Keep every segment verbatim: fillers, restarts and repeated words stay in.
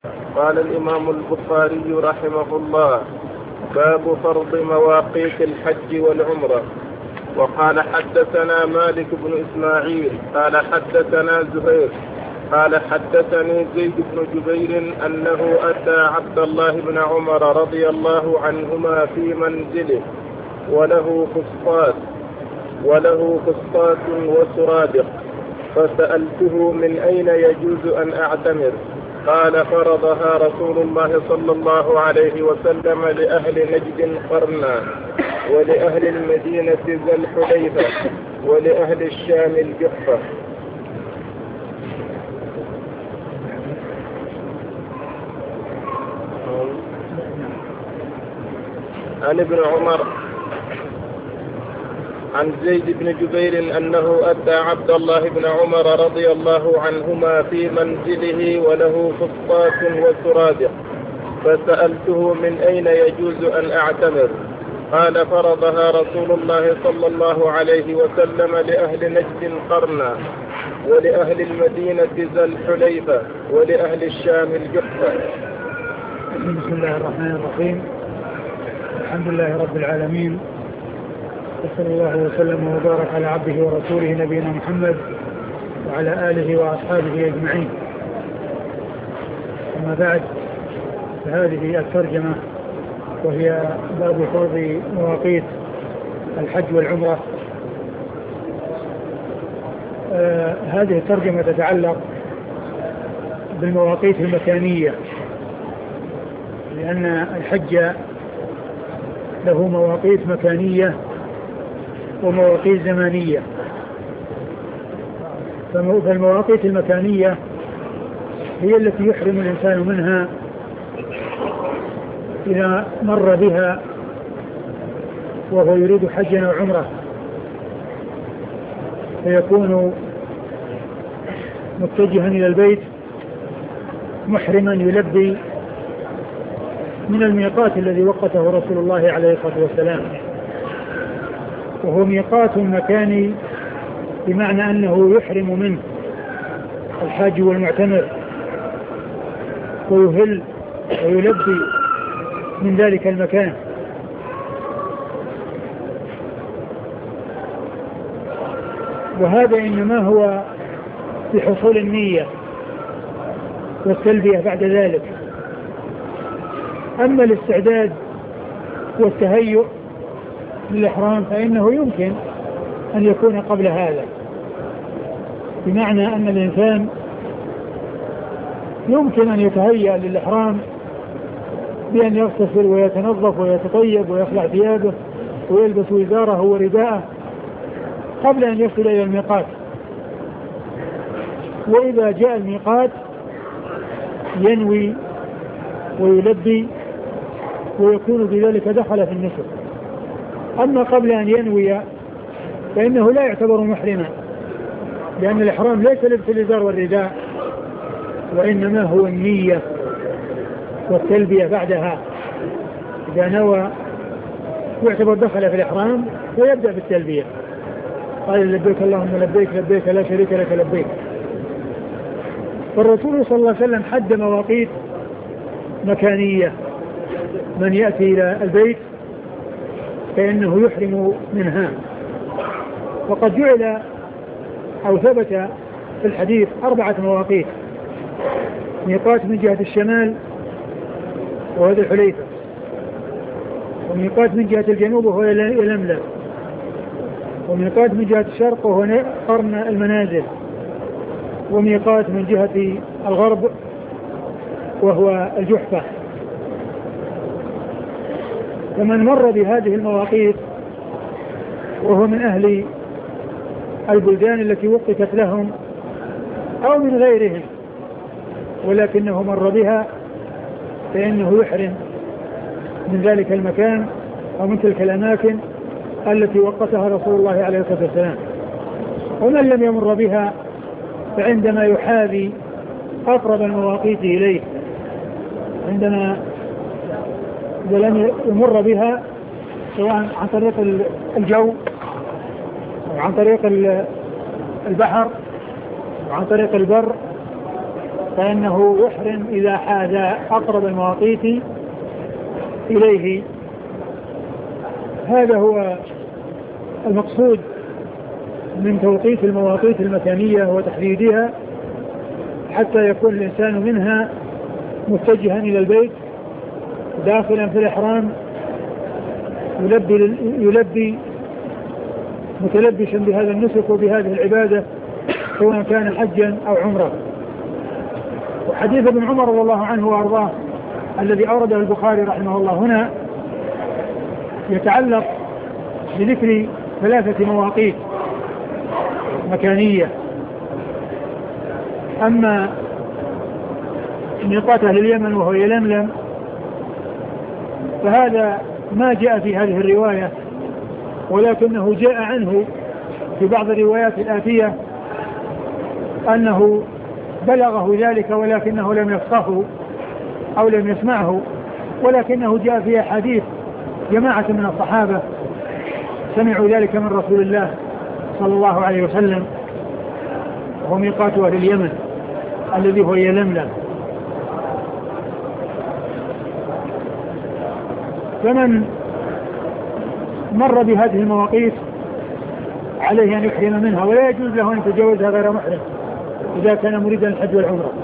قال الإمام البخاري رحمه الله: باب فرض مواقيت الحج والعمرة. وقال حدثنا مالك بن إسماعيل قال حدثنا زهير قال حدثني زيد بن جبير أنه أتى عبد الله بن عمر رضي الله عنهما في منزله وله قسطاس وله قسطاس وسرادق، فسألته من أين يجوز أن أعتمر؟ قال: فرضها رسول الله صلى الله عليه وسلم لأهل نجد قرنا، ولأهل المدينة ذا الحليفة، ولأهل الشام الجحفة. عن ابن عمر عن زيد بن جبير أنه أتى عبد الله بن عمر رضي الله عنهما في منزله وله قسطاس وسرادق، فسألته من أين يجوز أن أعتمر؟ قال: فرضها رسول الله صلى الله عليه وسلم لأهل نجد قرنا، ولأهل المدينة ذا الحليفة، ولأهل الشام الجحفة. بسم الله الرحمن الرحيم. الحمد لله رب العالمين، وصلى الله وسلم وبارك على عبده ورسوله نبينا محمد وعلى آله وأصحابه أجمعين. أما بعد، فهذه الترجمة وهي باب فرض مواقيت الحج والعمرة. آه هذه الترجمة تتعلق بالمواقيت المكانية، لأن الحج له مواقيت مكانية ومواقيت زمانية. فالمواقيت المكانية هي التي يحرم الإنسان منها إذا مر بها وهو يريد حجا أو عمرة، فيكون متجها إلى البيت محرما يلبي من الميقات الذي وقته رسول الله عليه الصلاة والسلام، وهو ميقات مكاني، بمعنى أنه يحرم منه الحاج والمعتمر ويهل ويلبي من ذلك المكان. وهذا إنما هو بحصول النية والتلبية بعد ذلك. أما الاستعداد والتهيؤ للإحرام فإنه يمكن أن يكون قبل هذا، بمعنى أن الإنسان يمكن أن يتهيأ للإحرام بأن يغتسل ويتنظف ويتطيب ويخلع ثيابه ويلبس وزاره ورداءه قبل أن يصل إلى الميقات. وإذا جاء الميقات ينوي ويلبي ويكون بذلك دخل في النسك. أما قبل أن ينوي فإنه لا يعتبر محرما، لأن الإحرام ليس لبس الإزار والرداء، وإنما هو النية والتلبية بعدها. إذا نوى يعتبر دخل في الإحرام ويبدأ بالتلبية. قال: لبيك اللهم لبيك لبيك لا شريك لك لبيك. فالرسول صلى الله عليه وسلم حد مواقيت مكانية. من يأتي إلى البيت فإنه يحرم منها. وقد جعل أو ثبت في الحديث أربعة مواقيت: ميقات من جهة الشمال وهذا الحليفة، وميقات من جهة الجنوب وهو يلملم، وميقات من جهة الشرق وهو قرن المنازل، وميقات من جهة الغرب وهو الجحفة. فمن مر بهذه المواقيت وهو من أهل البلدان التي وقفت لهم أو من غيرهم ولكنه مر بها فإنه يحرم من ذلك المكان أو من تلك الأماكن التي وقتها رسول الله عليه الصلاة والسلام. ومن لم يمر بها فعندما يحاذي أقرب المواقيت إليه، عندما لم يمر بها سواء عن طريق الجو أو عن طريق البحر أو عن طريق البر فإنه يحرم إذا حاز أقرب المواقيت إليه. هذا هو المقصود من توقيت المواقيت المكانية وتحديدها حتى يكون الإنسان منها متجها إلى البيت داخلا في الإحرام يلبي, يلبي متلبشا بهذا النسك وبهذه العبادة سواء كان حجا أو عمرة. وحديث ابن عمر رضي الله عنه وأرضاه الذي أورده البخاري رحمه الله هنا يتعلق بذكر ثلاثة مواقيت مكانية. أما ميقات أهل اليمن وهو يلملم فهذا ما جاء في هذه الرواية، ولكنه جاء عنه في بعض الروايات الآتية أنه بلغه ذلك ولكنه لم يفقهه أو لم يسمعه، ولكنه جاء في أحاديث جماعة من الصحابة سمعوا ذلك من رسول الله صلى الله عليه وسلم، وهو ميقات أهل اليمن الذي هو يلملم. فمن مر بهذه المواقيت عليه أن يحرم منها، ولا يجوز له أن يتجاوزها غير محرم إذا كان مريدا الحج والعمرة،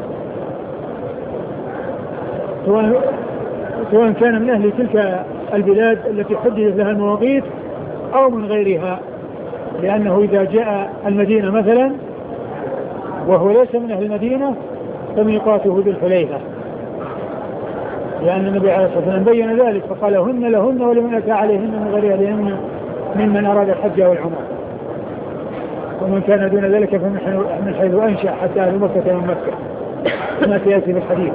سواء سواء كان من أهل تلك البلاد التي حددت لها المواقيت أو من غيرها، لأنه إذا جاء المدينة مثلا وهو ليس من أهل المدينة فميقاته ذو الحليفة، لأن النبي عليه الصلاة والسلام بين ذلك فقال هن لهن ولمن أتى عليهن من غير أهلهن ممن أراد الحج والعمرة، ومن كان دون ذلك فمن حيث أنشأ حتى أهل مكة من مكة كما سيأتي في الحديث.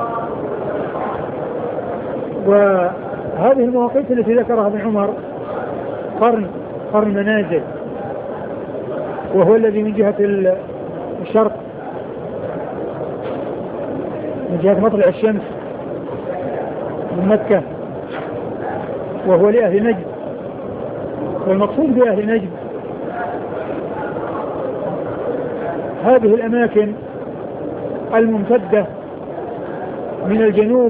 وهذه المواقيت التي ذكرها ابن عمر قرن قرن منازل، وهو الذي من جهة الشرق من جهة مطلع الشمس من مكة، وهو لأهل نجد. والمقصود بأهل نجد هذه الأماكن الممتدة من الجنوب،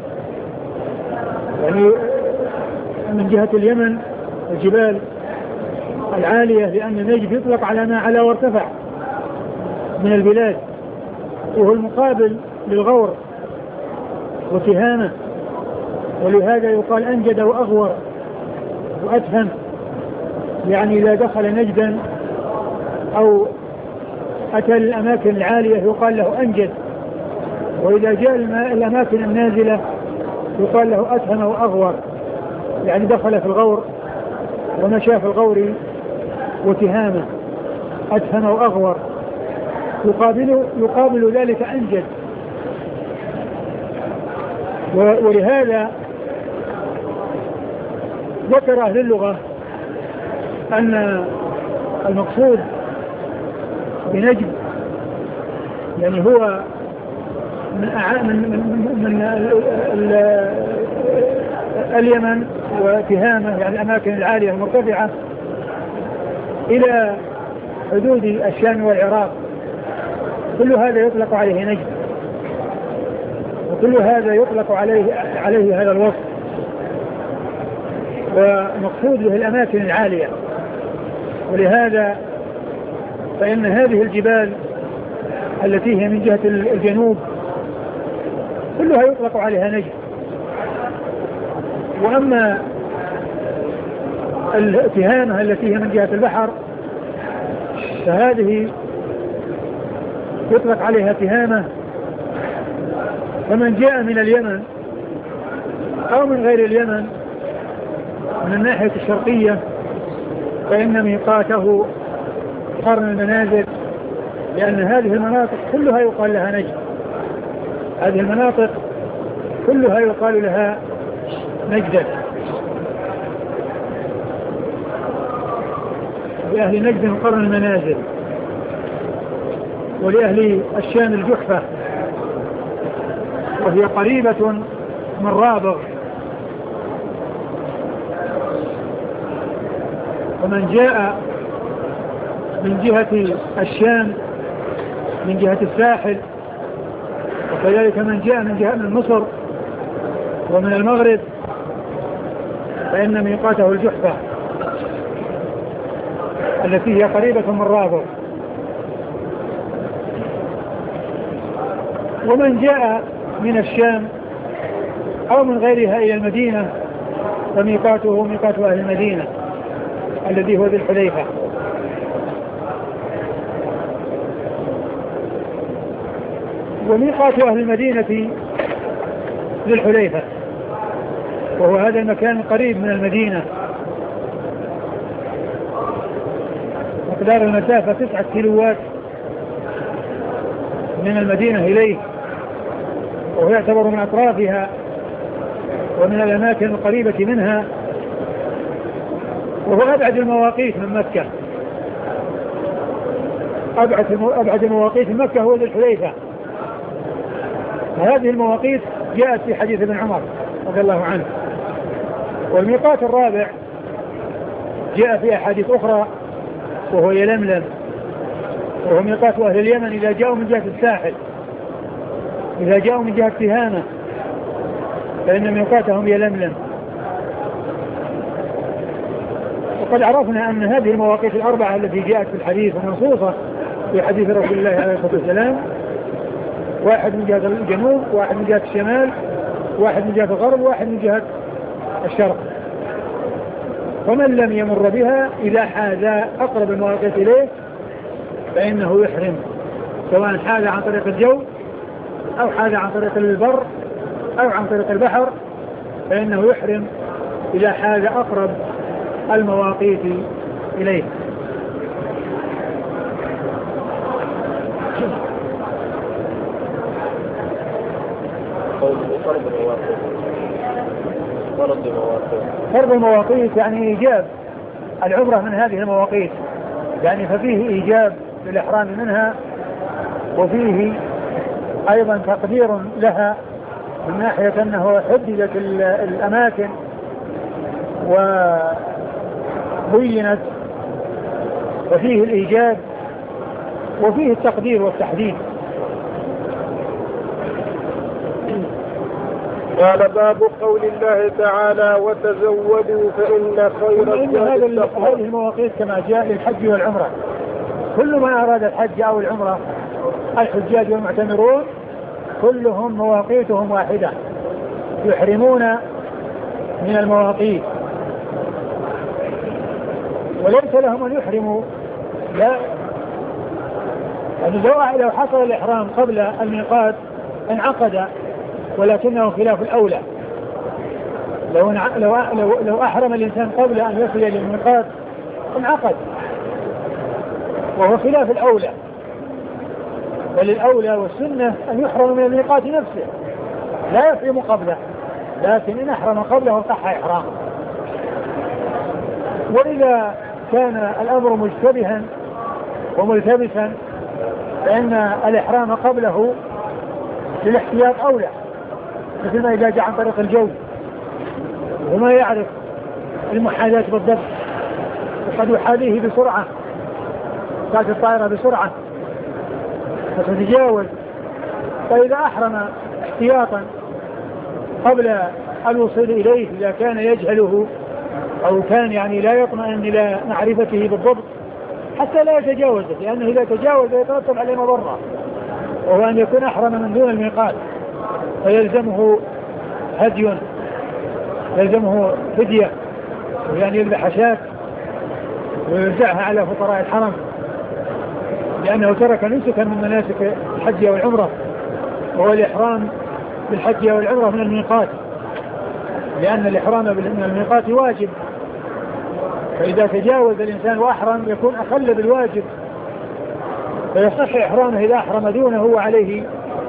يعني من جهة اليمن الجبال العالية، لأن نجد يطلق على ما على وارتفع من البلاد، وهو المقابل للغور وتهامة، ولهذا يقال أنجد وأغور وأتهم، يعني إذا دخل نجدا أو أتى الأماكن العالية يقال له أنجد، وإذا جاء الأماكن النازلة يقال له أتهم وأغور، يعني دخل في الغور ومشى في الغور وتهامة، أتهم وأغور، يقابل, يقابل ذلك أنجد. ولهذا ذكر أهل اللغة أن المقصود بنجد يعني هو من, من, من, من ال ال اليمن وتهامة، يعني الأماكن العالية المرتفعة إلى حدود الشام والعراق، كل هذا يطلق عليه نجد، وكل هذا يطلق عليه عليه هذا الوصف، ومقصود به الأماكن العالية. ولهذا فإن هذه الجبال التي هي من جهة الجنوب كلها يطلق عليها نجد. وأما التهامة التي هي من جهة البحر فهذه يطلق عليها تهامة. فمن جاء من اليمن أو من غير اليمن من الناحية الشرقية فإن ميقاته قرن المنازل، لأن هذه المناطق كلها يقال لها نجد، هذه المناطق كلها يقال لها نجد. لأهل نجد قرن المنازل، ولأهل الشام الجحفة وهي قريبة من رابغ. ومن جاء من جهة الشام من جهة الساحل كذلك من جاء من جهة من مصر ومن المغرب فإن ميقاته الجحفة التي هي قريبة من رابغ. ومن جاء من الشام أو من غيرها إلى المدينة فميقاته ميقات أهل المدينة الذي هو ذي الحليفة. وميقات أهل المدينة ذي الحليفة، وهو هذا المكان القريب من المدينة، مقدار المسافة تسعة كيلوات من المدينة إليه، وهو يعتبر من أطرافها ومن الأماكن القريبة منها، وهو أبعد المواقيت من مكة. أبعد أبعد المواقيت من مكة هو ذي الحليفة. وهذه المواقيت جاءت في حديث ابن عمر رضي الله عنه. والميقات الرابع جاء في أحاديث أخرى وهو يلملم، وهو ميقات أهل اليمن إذا جاءوا من جهة الساحل، إذا جاءوا من جهة تهامة فإن ميقاتهم يلملم. وقد عرفنا أن هذه المواقيت الأربعة التي جاءت في الحديث ومنصوصة في حديث رسول الله عليه الصلاة والسلام، واحد من جهة الجنوب، واحد من جهة الشمال، واحد من جهة الغرب، واحد من جهة الشرق. فمن لم يمر بها إذا حاز أقرب المواقيت إليه فإنه يحرم، سواء حاز عن طريق الجو أو حاز عن طريق البر أو عن طريق البحر، فإنه يحرم إذا حاز أقرب المواقيت إليه. فرض المواقيت يعني إيجاب العمرة من هذه المواقيت، يعني ففيه إيجاب للإحرام منها، وفيه أيضا تقدير لها من ناحية أنه حددت الأماكن وبينت، وفيه الإيجاب وفيه التقدير والتحديد. قال باب قول الله تعالى وتزودوا فإن خير الزاد التقوى. هذه المواقيت كما جاء للحج والعمرة، كل من أراد الحج أو العمرة الحجاج والمعتمرون كلهم مواقيتهم واحدة، يحرمون من المواقيت، وليس لهم أن يحرموا. لا يعني لو حصل الإحرام قبل الميقات انعقد، ولكنه خلاف الأولى. لو, لو, لو, لو أحرم الإنسان قبل أن يصل إلى الميقات انعقد، وهو خلاف الأولى. بل الأولى والسنة أن يحرم من الميقات نفسه، لا يحرم قبله، لكن إن أحرم قبله صح إحرامه. وإذا كان الأمر مشتبها وملتبسا فإن الإحرام قبله للاحتياط أولى، مثل ما إذا جاء عن طريق الجو وما يعرف المحاذاة بالضبط وقد يحاذيه بسرعة، تأتي الطائرة بسرعة فتتجاوز. فإذا أحرم احتياطا قبل الوصول إليه إذا كان يجهله أو كان يعني لا يطمئن إلى معرفته بالضبط حتى لا يتجاوز، لأنه إذا تجاوز يترتب عليه مضرة، وهو أن يكون أحرم من دون الميقات فيلزمه هدي، يلزمه فدية، يعني يذبح شاة ويوزعها على فقراء الحرم، لأنه ترك نسكا من مناسك الحج والعمرة، وهو الإحرام بالحج والعمرة من الميقات، لأن الإحرام من الميقات واجب، فإذا تجاوز الإنسان وأحرم يكون أخل بالواجب، فيصح إحرامه إذا أحرم دونه وعليه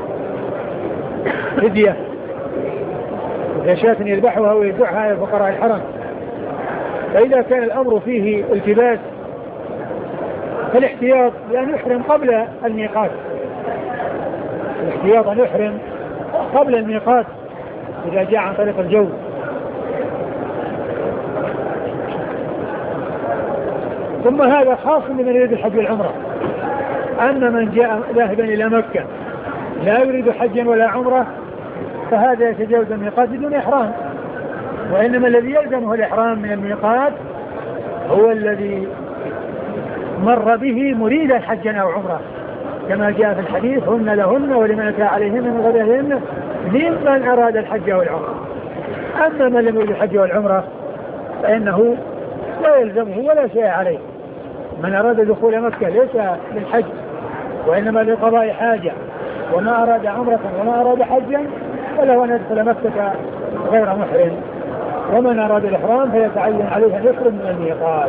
فدية شاة يذبحها ويدعها إلى فقراء الحرم. فإذا كان الأمر فيه التباس فالاحتياط بأن يحرم قبل الميقات، الاحتياط أن يحرم قبل الميقات إذا جاء عن طريق الجو. ثم هذا خاص لمن يريد الحج والعمرة، أن من جاء ذاهبا إلى مكة لا يريد حجا ولا عمرة فهذا يتجاوز الميقات بدون إحرام. وإنما الذي يلزمه الإحرام من الميقات هو الذي مر به مريدا حجا أو عمرة، كما جاء في الحديث: هن لهن ولمن أتى عليهن من غيرهن ممن أراد الحج والعمرة. أما من لم يريد الحج والعمرة فإنه لا يلزمه ولا شيء عليه. من أراد دخول مكة ليس للحج وإنما لقضاء حاجة، وما أراد عمرة وما أراد حجا فله أن يدخل مكة غير محرم. ومن أراد الإحرام فيتعين عليه أن يحرم من الميقات.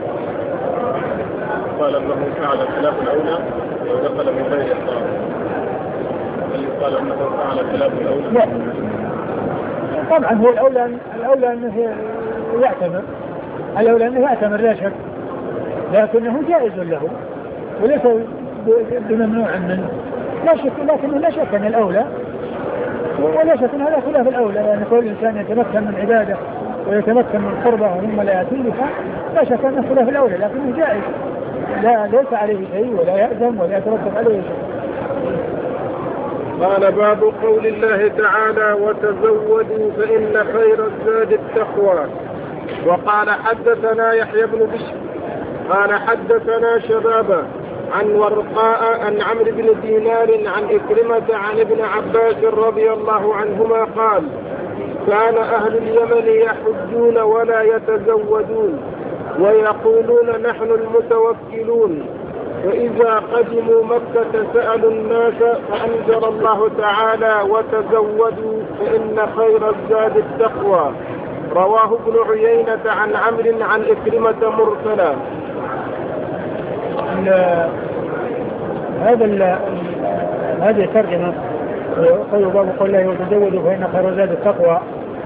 قال أنه فعل خلاف الأولى لو دخل من غير إحرام. اللي قال أنه فعل خلاف الأولى. لا طبعا هو الأولى الأولى أنه يعتمر الأولى أنه يعتمر لا شك، لكنه جائز له وليس بممنوع منه لا شك، لكنه لا شك أن الأولى، ولا شك أن هذا خلاف الأولى، لأن يعني كل إنسان يتمكن من عبادة ويتمكن من قربة ومما لا يأتي بها لا شك أنه خلاف الأولى، لكنه جائز لا ليس عليه شيء ولا يأثم ولا يترتب عليه شيء. قال: باب قول الله تعالى: وتزودوا فإن خير الزاد التقوى. وقال: حدثنا يحيى بن بشر قال: حدثنا شبابة عن ورقاء عن عمرو بن دينار عن إكرمة عن ابن عباس رضي الله عنهما قال: كان أهل اليمن يحجون ولا يتزودون ويقولون نحن المتوكلون، فإذا قدموا مكة سألوا الناس فأنزل الله تعالى: وتزودوا فإن خير الزاد التقوى. رواه ابن عيينة عن عمرو عن إكرمة مرسلا. هذا هذه ترجمة قول باب قول الله: وتزودوا فإن خير الزاد التقوى.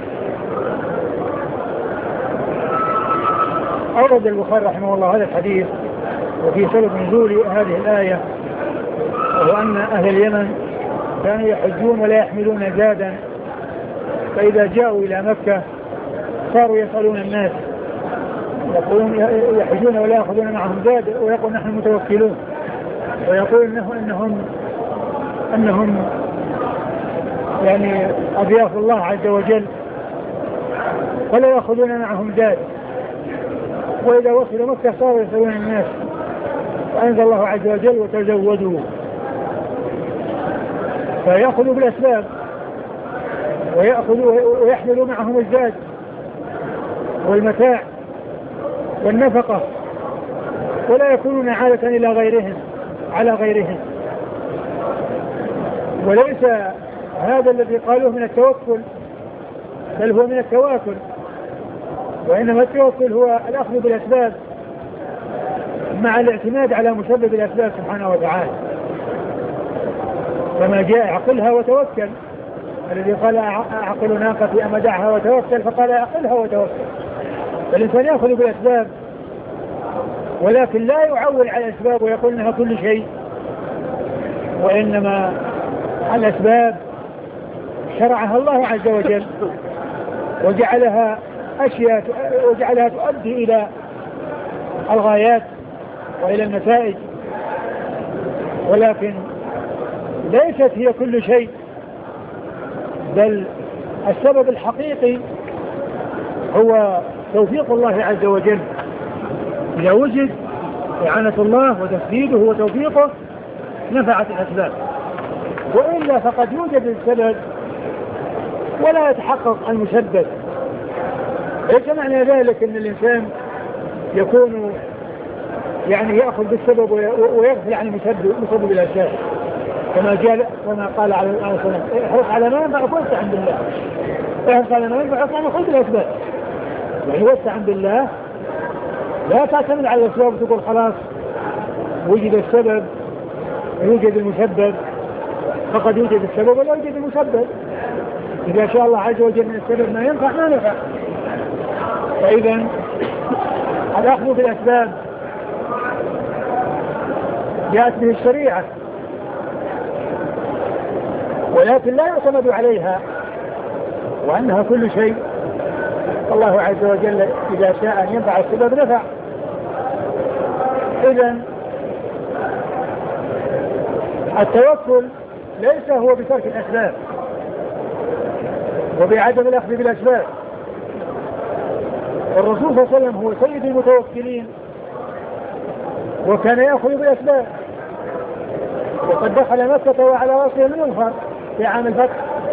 أورد البخاري رحمه الله هذا الحديث وفي سبب نزول هذه الآية، وهو أن أهل اليمن كانوا يحجون ولا يحملون زادا، فإذا جاءوا إلى مكة صاروا يسألون الناس يقولون يحجون ولا يأخذون معهم زاد ويقول نحن متوكلون، ويقول إنهم أنهم أنهم يعني أضياف الله عز وجل ولا يأخذون معهم زاد. وإذا وصلوا مكة صاروا يسألون الناس، فأنزل الله عز وجل: وتزودوا. فيأخذوا بالأسباب ويأخذوا ويحملوا معهم الزاد والمتاع والنفقة، ولا يكونون عادة إلى غيرهم على غيرهم. وليس هذا الذي قالوه من التوكل، بل هو من التواكل، وإنما التوكل هو الأخذ بالأسباب مع الاعتماد على مسبب الأسباب سبحانه وتعالى، كما جاء: عقلها وتوكل. الذي قال: أعقل ناقتي أم دعها وتوكل، فقال: أعقلها وتوكل. فالإنسان يأخذ بالأسباب ولكن لا يعول على الأسباب ويقول إنها كل شيء، وإنما الأسباب شرعها الله عز وجل وجعلها أشياء وجعلها تؤدي إلى الغايات وإلى النتائج، ولكن ليست هي كل شيء، بل السبب الحقيقي هو توفيق الله عز وجل. إذا وجد إعانة الله وتسديده وتوفيقه نفعت الأسباب، وإلا فقد يوجد السبب ولا يتحقق المسبب. ليس معنى ذلك أن الإنسان يكون يعني يأخذ بالسبب ويغفل عن مسبب الأسباب، كما جاء كما قال عليه الصلاة والسلام: احرص على ما ينفعك واستعن بالله. احرص على ما ينفعك يعني خذ الأسباب، يعني واستعن بالله. لا تعتمد على الأسباب وتقول خلاص وجد السبب يوجد المسبب، فقد يوجد السبب ولا يوجد المسبب. إذا شاء الله عز وجل من السبب ما ينفع ما نفع. فإذا الأخذ بالأسباب جاءت به الشريعة، ولكن لا يعتمد عليها وأنها كل شيء. الله عز وجل إذا شاء أن ينفع السبب نفع. إذن التوكل ليس هو بترك الأسباب وبعدم الأخذ بالأسباب. الرسول صلى الله عليه وسلم هو سيد المتوكلين وكان يأخذ بالأسباب، وقد دخل مكة وعلى رأسه المغفر في عام الفتح.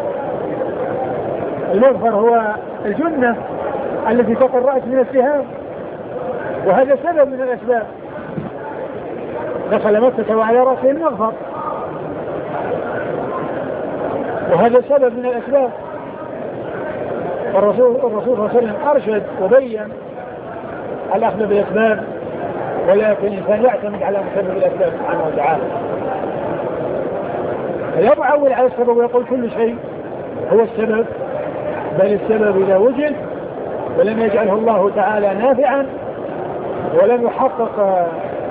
المغفر هو الجنة التي تقي الرأس من السهام، وهذا سبب من الأسباب. دخل مكة وعلى رأسه المغفر، وهذا سبب من الأسباب. الرسول الرسول صلى الله عليه وسلم أرشد وبين الأخذ بالأسباب، ولكن الإنسان يعتمد على مسبب الأسباب سبحانه وتعالى. لا يعول على السبب ويقول كل شيء هو السبب، بل السبب إذا وجد ولم يجعله الله تعالى نافعا ولم يحقق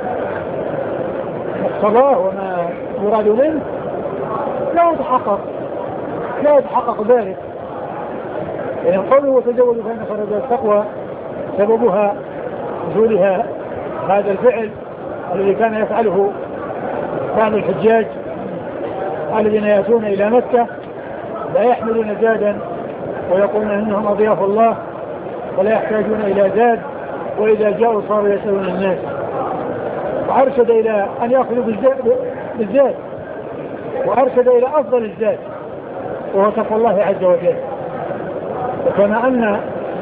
مقتضاه وما يراد منه لا يتحقق لا يتحقق ذلك. يعني قوله وتزودوا فإن خير الزاد التقوى سببها نزولها هذا الفعل الذي كان يفعله بعض الحجاج الذين يأتون إلى مكة لا يحملون زادا ويقولون إنهم أضياف الله ولا يحتاجون إلى زاد، وإذا جاءوا صاروا يسألون الناس. وأرشد إلى أن يأخذوا بالزاد، وأرشد إلى أفضل الزاد وهو تقوى الله عز وجل. وكما أن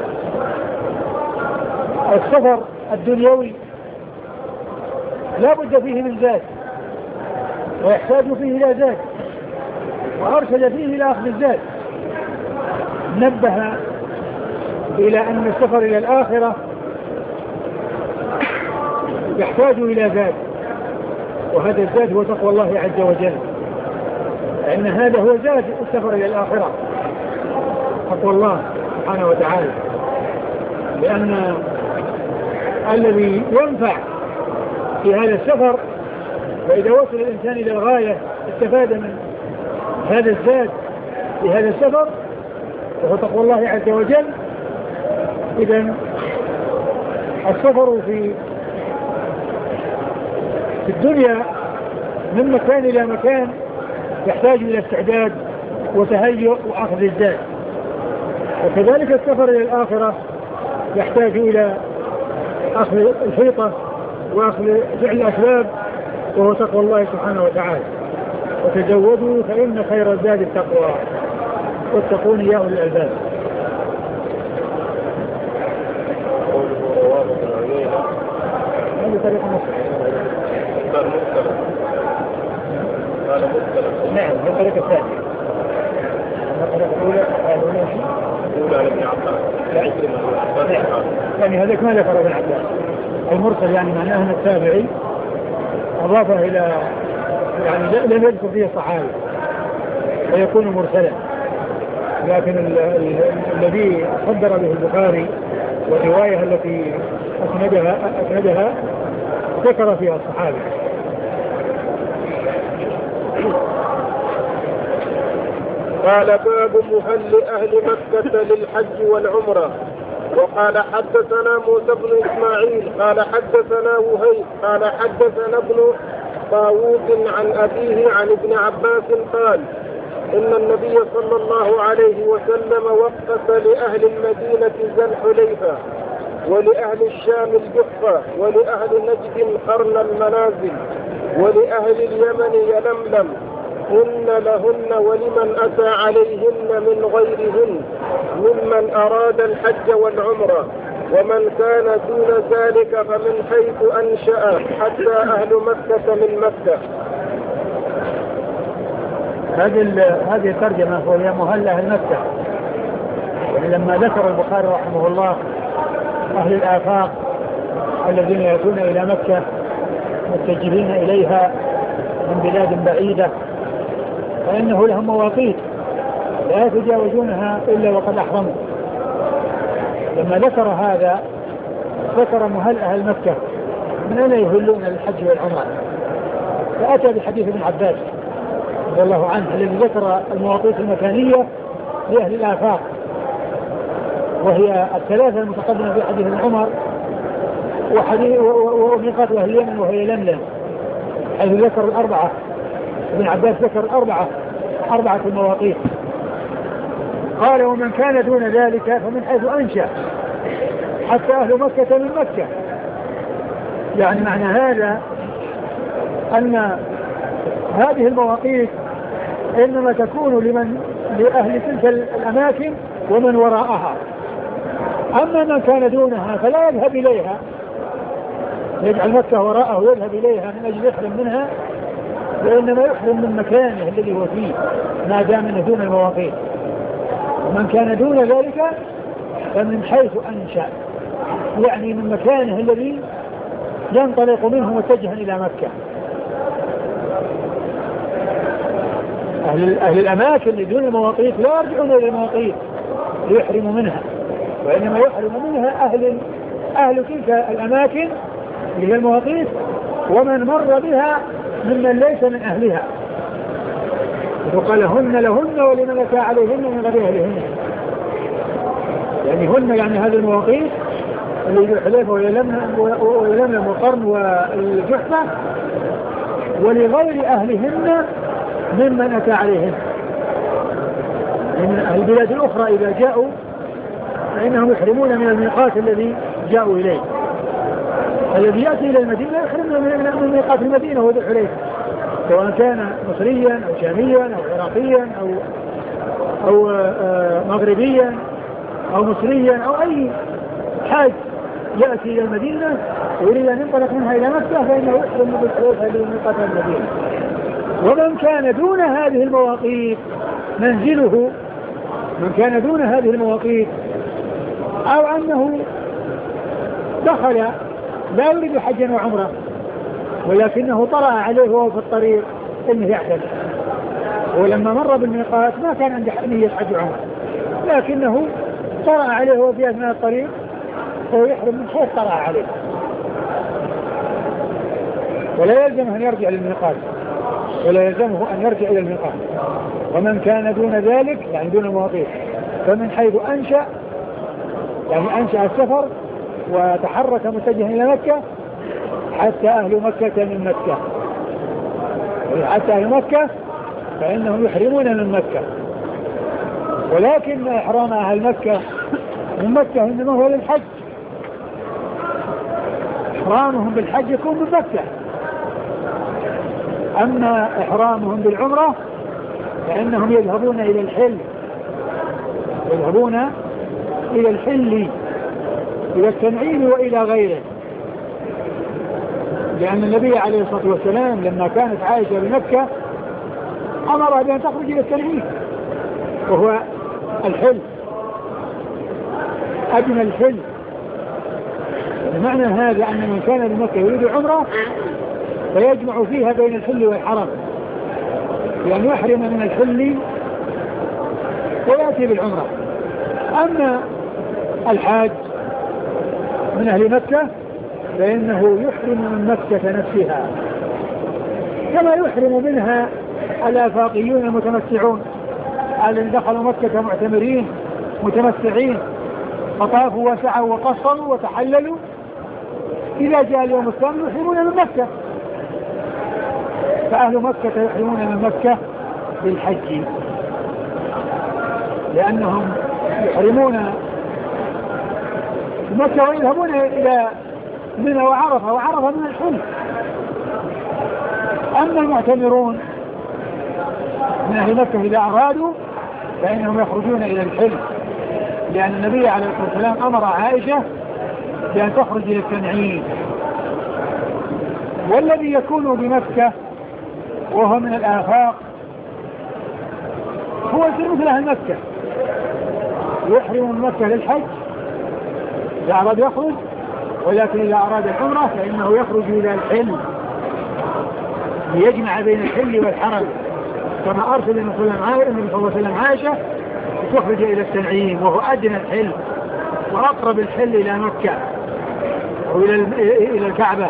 السفر الدنيوي لا بد فيه من زاد ويحتاج فيه إلى زاد، وأرشد فيه إلى أخذ الزاد. نبه إلى أن السفر إلى الآخرة يحتاج إلى زاد، وهذا الزاد هو تقوى الله عز وجل، لأن هذا هو زاد السفر إلى الآخرة تقوى الله سبحانه وتعالى. لأن الذي ينفع في هذا السفر وإذا وصل الإنسان إلى الغاية استفاد من هذا الزاد في هذا السفر وهو تقوى الله عز وجل. إذن السفر في في الدنيا من مكان إلى مكان يحتاج إلى استعداد وتهيؤ وأخذ الزاد، وكذلك السفر إلى الآخرة يحتاج إلى أخذ الحيطة وأخذ فعل الأسباب وهو تقوى الله سبحانه وتعالى. وتزودوا فإن خير الزاد التقوى واتقون يا أولي الألباب. هذه طريقة مصر. نعم هذه الطريقة الثانية. الطريقة الأولى الأولى الأولى على ابن عباس. يعني هذاك ما ذكر ابن عباس. المرسل يعني معناه أن التابعي أضافه إلى يعني لم يذكر فيه الصحابي ويكون مرسلا، لكن الذي صدر به البخاري والرواية التي أسندها أسندها ذكر فيها الصحابي. قال باب مهل أهل مكة للحج والعمرة. وقال حدثنا موسى بن إسماعيل قال حدثنا وهيب قال حدثنا ابن طاووس عن أبيه عن ابن عباس قال إن النبي صلى الله عليه وسلم وقف لأهل المدينة ذا الحليفة ولأهل الشام الجحفة ولأهل نجد قرن المنازل ولأهل اليمن يلملم هن لهن ولمن أتى عليهن من غيرهن ممن أراد الحج والعمرة، ومن كان دون ذلك فمن حيث أنشأ حتى أهل مكة من مكة. هذه هذه الترجمة وهي مهل أهل مكة. يعني لما ذكر البخاري رحمه الله أهل الآفاق الذين يأتون إلى مكة متجهين إليها من بلاد بعيدة فإنه لهم مواقيت لا يتجاوزونها إلا وقد أحرموا. لما ذكر هذا ذكر مهل أهل مكة من أين يهلون الحج والعمرة، فأتى بحديث ابن عباس رضي الله عنه الذي ذكر المواقيت المكانية لأهل الآفاق، وهي الثلاثة المتقدمة في حديث ابن عمر وميقات أهل اليمن وهي لملم، حيث ذكر الأربعة. ابن عباس ذكر الأربعة أربعة مواقيت. قال ومن كان دون ذلك فمن حيث أنشأ حتى أهل مكة من مكة. يعني معنى هذا أن هذه المواقيت إنما تكون لمن لأهل تلك الأماكن ومن وراءها. أما من كان دونها فلا يذهب إليها، يجعل مكة وراءه ويذهب إليها من أجل يحرم منها، وإنما يحرم من مكانه الذي هو فيه ما دام أنه دون المواقيت. ومن كان دون ذلك فمن حيث أنشأ، يعني من مكانه الذي ينطلق منه متجها إلى مكة. أهل, أهل الأماكن اللي دون المواقيت لا يرجعون إلى المواقيت ليحرموا منها، وإنما يحرم منها أهل أهل تلك الأماكن اللي هي المواقيت ومن مر بها ممن ليس من أهلها. وقال هن لهن ولمن أتى عليهن من غير أهلهن، يعني هن يعني هذه المواقيت اللي الحليفة ويلملم والقرن والجحفة، ولغير أهلهن ممن أتى عليهن من البلاد الأخرى إذا جاءوا فإنهم يحرمون من الميقات الذي جاءوا إليه. الذي يأتي إلى المدينة يحرم من ميقات المدينة وذو الحليفة، سواء كان مصريا أو شاميا أو عراقيا أو أو مغربيا أو مصريا أو أي حاج يأتي إلى المدينة ويريد أن ينطلق منها إلى مكة فإنه يحرم من الحليفة لميقات المدينة. ومن كان دون هذه المواقيت منزله، من كان دون هذه المواقيت أو أنه دخل لا يريد حجا وعمرة ولكنه طرأ عليه وهو في الطريق انه يعتمر، ولما مر بالميقات ما كان عنده نية حج وعمرة لكنه طرأ عليه وهو في أثناء الطريق فهو يحرم من حيث طرأ عليه، ولا يلزمه أن يرجع للميقات ولا يلزمه أن يرجع إلى الميقات. ومن كان دون ذلك يعني دون المواقيت فمن حيث أنشأ يعني أنشأ السفر وتحرك متجها إلى مكة حتى أهل مكة من مكة، حتى أهل مكة فإنهم يحرمون من مكة، ولكن إحرام أهل مكة من مكة إنما هو للحج، إحرامهم بالحج يكون من مكة. أما إحرامهم بالعمرة فإنهم يذهبون إلى الحل، يذهبون إلى الحل إلى التنعيم وإلى غيره، لأن النبي عليه الصلاة والسلام لما كانت عائشة بمكة أمرها بأن تخرج إلى التنعيم وهو الحل، أدنى الحل. بمعنى هذا أن من كان بمكة يريد عمرة فيجمع فيها بين الحل والحرم، لأن يحرم من الحل ويأتي بالعمرة. أما الحاج من أهل مكة فإنه يحرم من مكة نفسها كما يحرم منها الآفاقيون المتمتعون الذين دخلوا مكة معتمرين متمتعين فطافوا وسعوا وقصروا وتحللوا، إذا جاء اليوم الثاني يحرمون من مكة. فأهل مكة يحرمون من مكة بالحج لأنهم يحرمون مكة ويذهبون إلى منى وعرفة وعرفة من الحل. أما المعتمرون من أهل مكة إذا أرادوا فإنهم يخرجون إلى الحل، لأن النبي عليه الصلاة والسلام أمر عائشة بأن تخرج إلى التنعيم. والذي يكون بمكة وهو من الآفاق هو يصير مثل أهل مكة، يحرم من مكة للحج إذا أراد يخرج، ولكن إذا أراد العمرة فإنه يخرج إلى الحل ليجمع بين الحل والحرم، كما أرسل النبي صلى الله عليه وسلم عائشة تخرج إلى التنعيم وهو أدنى الحل وأقرب الحل إلى مكة وإلى إلى الكعبة،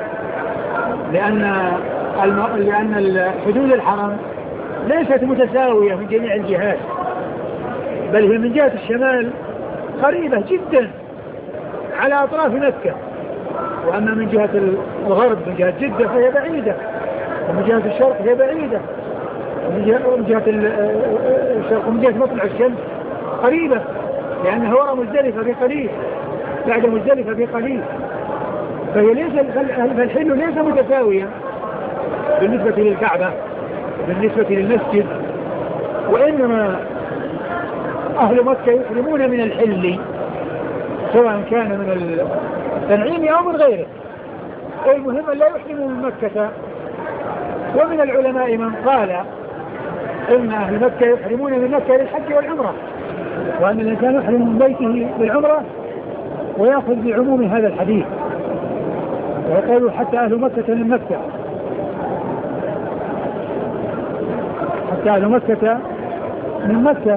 لأن لأن حدود الحرم ليست متساوية من جميع الجهات، بل هي من جهة الشمال قريبة جدا على أطراف مكة، وأما من جهة الغرب من جهة جدة فهي بعيدة، ومن جهة الشرق هي بعيدة. من جهة الشرق ومن جهة مطلع الشمس قريبة، لأنها وراء مزدلفة بقليل، بعد مزدلفة بقليل، فهي ليس فالحل ليس متساويا بالنسبة للكعبة بالنسبة للمسجد، وإنما أهل مكة يحرمون من الحل سواء كان من التنعيم أو من غيره، المهم لا يحرموا من مكة. ومن العلماء من قال إن أهل مكة يحرمون من مكة للحج والعمرة، وأن الإنسان يحرم من بيته بالعمرة ويأخذ بعموم هذا الحديث، ويقولوا حتى أهل مكة من مكة حتى أهل مكة من مكة.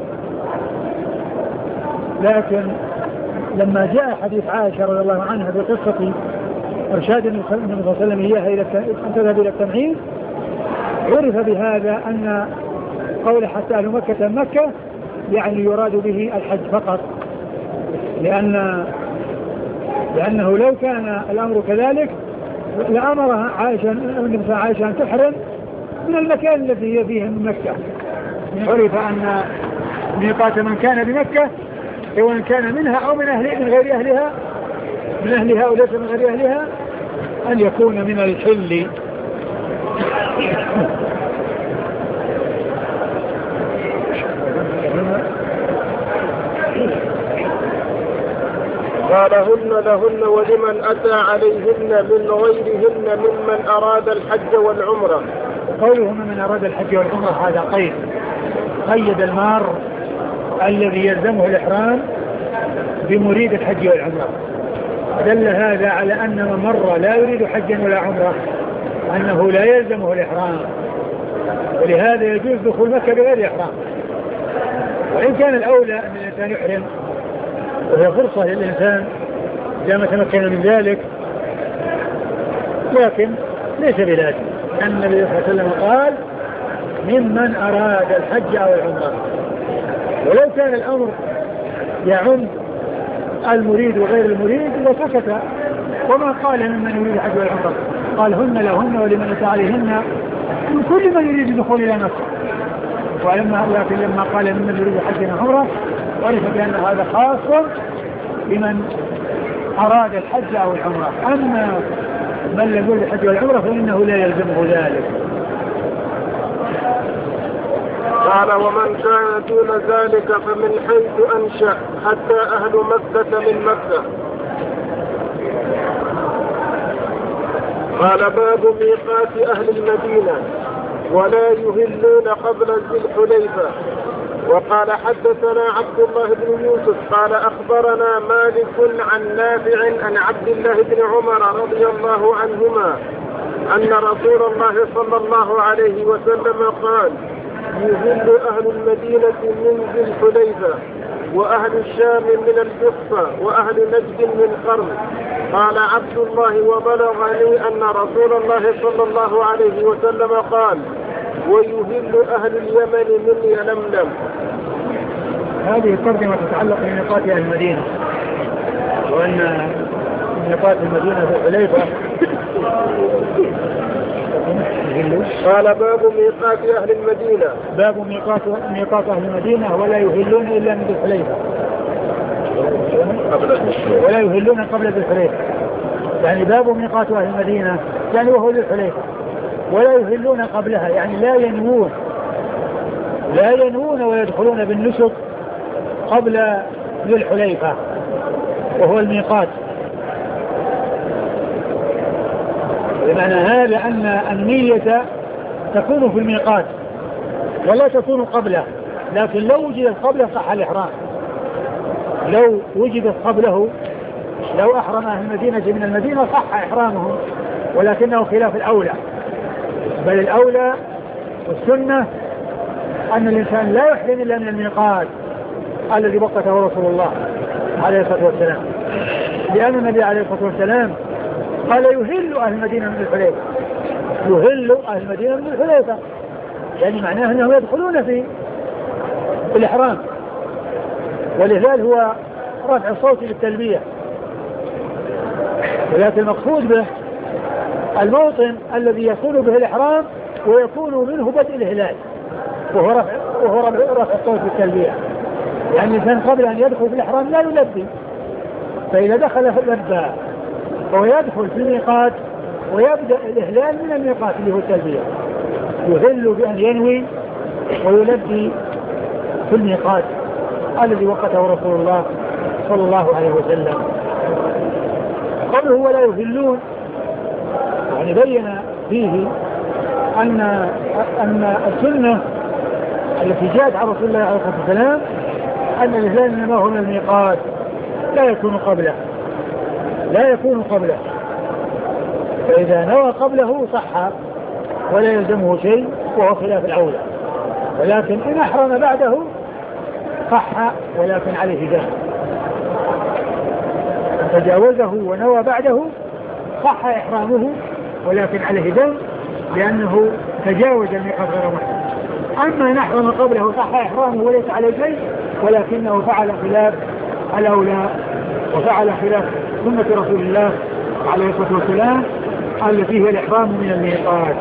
لكن لما جاء حديث عائشة رضي الله عنها بقصة إرشاد النبي صلى الله عليه وسلم إياها إلى أن تذهب إلى التنعيم، عرف بهذا أن قول حتى أهل مكة من مكة يعني يراد به الحج فقط، لأن لأنه لو كان الأمر كذلك لأمرها عائشة النبي عائشة أن تحرم من المكان الذي هي فيه من مكة. عرف أن ميقات من كان بمكة سواء كان منها أو من أهل من غير أهلها من أهلها أو ليس من غير أهلها أن يكون من الحل. قال هن لهن ولمن أتى عليهن من غيرهن ممن أراد الحج والعمرة. قوله من أراد الحج والعمرة هذا قيد، قيد المار الذي يلزمه الإحرام بمريد الحج والعمرة، دل هذا على أن من مر لا يريد حجا ولا عمرة أنه لا يلزمه الإحرام، ولهذا يجوز دخول مكة بغير إحرام، وإن كان الأولى أن الإنسان يحرم وهي فرصة للإنسان إذا ما تمكن من ذلك، لكن ليس بلازم، أن النبي صلى الله عليه وسلم قال ممن أراد الحج أو العمرة، ولو كان الأمر يعم المريد وغير المريد لسكت، وما قال ممن يريد الحج والعمرة، قال هن لهن ولمن أتى عليهن من كل من يريد الدخول إلى مكة، ولما لكن لما قال ممن يريد الحج والعمرة عرف بأن هذا خاص بمن أراد الحج أو العمرة، أما من لم يريد الحج والعمرة فإنه لا يلزمه ذلك. قال ومن كان دون ذلك فمن حيث أنشأ حتى أهل مكة من مكة. قال باب ميقات أهل المدينة ولا يهلون قبل ذي الحليفة. وقال حدثنا عبد الله بن يوسف قال أخبرنا مالك عن نافع عن عبد الله بن عمر رضي الله عنهما أن رسول الله صلى الله عليه وسلم قال يهل أهل المدينة من ذي الحليفة وأهل الشام من الجحفة وأهل نجد من قرن. قال عبد الله وبلغني أن رسول الله صلى الله عليه وسلم قال ويهل أهل اليمن من يلملم. هذه الترجمة تتعلق بميقات أهل المدينة، وأن ميقات المدينة في الحليفة. قال باب ميقات أهل المدينة باب ميقات ميقات أهل المدينة ولا يهلون إلا من ذي الحليفة ولا يهلون قبل ذي الحليفة، يعني باب ميقات أهل المدينة يعني وهو ذي الحليفة، ولا يهلون قبلها يعني لا ينوون لا ينوون ويدخلون بالنسك قبل ذي الحليفة وهو الميقات. بمعنى هذا أن النية تكون في الميقات ولا تكون قبله، لكن لو وجدت قبله صح الإحرام، لو وجدت قبله لو أحرم أهل المدينة من المدينة صح إحرامهم، ولكنه خلاف الأولى، بل الأولى والسنة أن الإنسان لا يحرم إلا من الميقات الذي وقته رسول الله عليه الصلاة والسلام، لأن النبي عليه الصلاة والسلام قال يهل أهل المدينة من الحليفة يهل أهل المدينة من الحليفة، يعني معناه أنهم يدخلون في الإحرام، ولذلك هو رفع الصوت بالتلبية، ولكن المقصود به الموطن الذي يكون به الإحرام ويكون منه بدء الهلال وهو رفع, وهو رفع الصوت بالتلبية، يعني الإنسان قبل أن يدخل في الإحرام لا يلبي، فإذا دخل في اللبى هو يدخل في الميقات ويبدأ الإهلال من الميقات اللي هو التلبية، يهل بأن ينوي ويلبي في الميقات الذي وقته رسول الله صلى الله عليه وسلم. قوله ولا يهلون يعني بين فيه أن أن السنة التي جاءت عن رسول الله عليه الصلاة والسلام أن الإهلال إنما هو من الميقات لا يكون قبله لا يكون قبله فإذا نوى قبله صح ولا يلزمه شيء وهو خلاف الأولى، ولكن إن أحرم بعده صح ولكن عليه دم، تجاوزه ونوى بعده صح إحرامه ولكن عليه دم لأنه تجاوز الميقات غير محرم. أما نحرم قبله صح إحرامه وليس عليه شيء ولكنه فعل خلاف الأولى وفعل خلاف سنة رسول الله عليه الصلاة والسلام التي هي الإحرام من الميقات.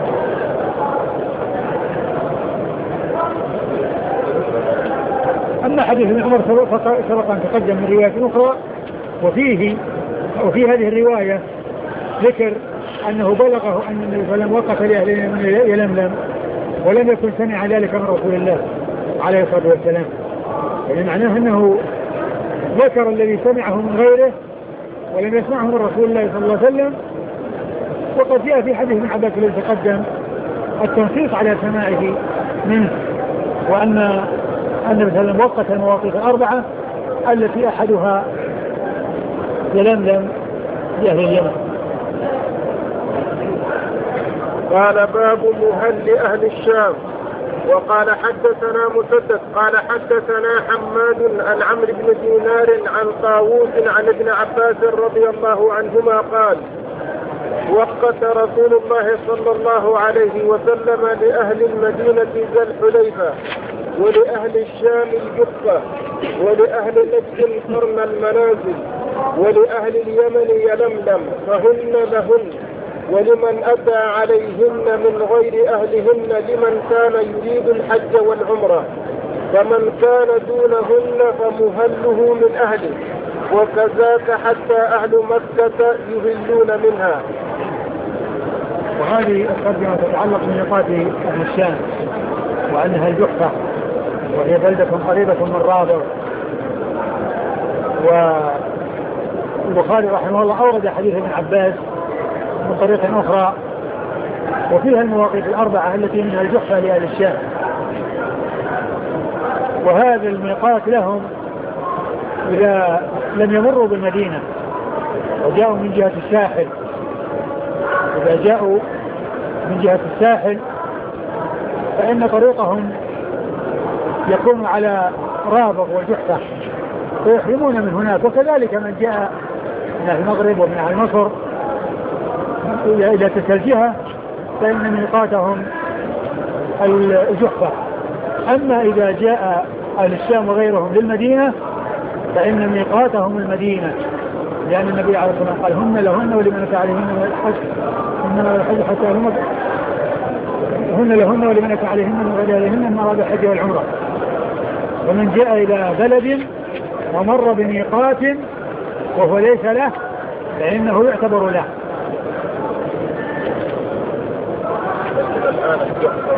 أما حديث ابن عمر سبق أن تقدم من رواية أخرى، وفيه وفي هذه الرواية ذكر أنه بلغه أن النبي صلى الله عليه وسلم وقف لأهل يلملم ولم يكن سمع ذلك من رسول الله عليه الصلاة والسلام، يعني معناه أنه ذكر الذي سمعه من غيره ولم يسمعه من رسول الله صلى الله عليه وسلم. وقد جاء في حديث ابن عباس الذي تقدم التنصيص على سماعه منه، وأن النبي صلى الله عليه وسلم وقت المواقف الأربعة التي أحدها يلملم لأهل اليمن. قال باب مهل أهل الشام. وقال حدثنا مسدد قال حدثنا حماد عن عمرو بن دينار عن طاووس عن ابن عباس رضي الله عنهما قال وقت رسول الله صلى الله عليه وسلم لأهل المدينة ذا الحليفة ولأهل الشام الجحفة ولأهل نجد القرن المنازل ولأهل اليمن يلملم فهن لهن ولمن أتى عليهن من غير أهلهن لمن كان يريد الحج والعمرة، فمن كان دونهن فمهله من أهله، وكذاك حتى أهل مكة يهلون منها. وهذه الترجمة تتعلق بميقات أهل الشام وأنها الجحفة وهي بلدة قريبة من رابغ. والبخاري رحمه الله أورد حديث ابن عباس من طريق أخرى وفيها المواقيت الأربعة التي منها الجحفة لأهل الشام، وهذا الميقات لهم إذا لم يمروا بالمدينة وجاءوا من جهة الساحل، إذا جاءوا من جهة الساحل فإن طريقهم يكون على رابغ والجحفة فيحرمون من هناك، وكذلك من جاء من المغرب ومن أهل مصر إلى تلك الجهة فإن ميقاتهم الجحفة. أما إذا جاء أهل الشام وغيرهم للمدينة فإن ميقاتهم المدينة، لأن النبي عليه الصلاة والسلام قال هن لهن ولمن أتى عليهن من الحج إنما الحج حتى هم هن لهن ولمن أتى عليهن من غير أهلهن من أراد الحج والعمرة. ومن جاء إلى بلد ومر بميقات وهو ليس له فإنه يعتبر له. الآن الجحفة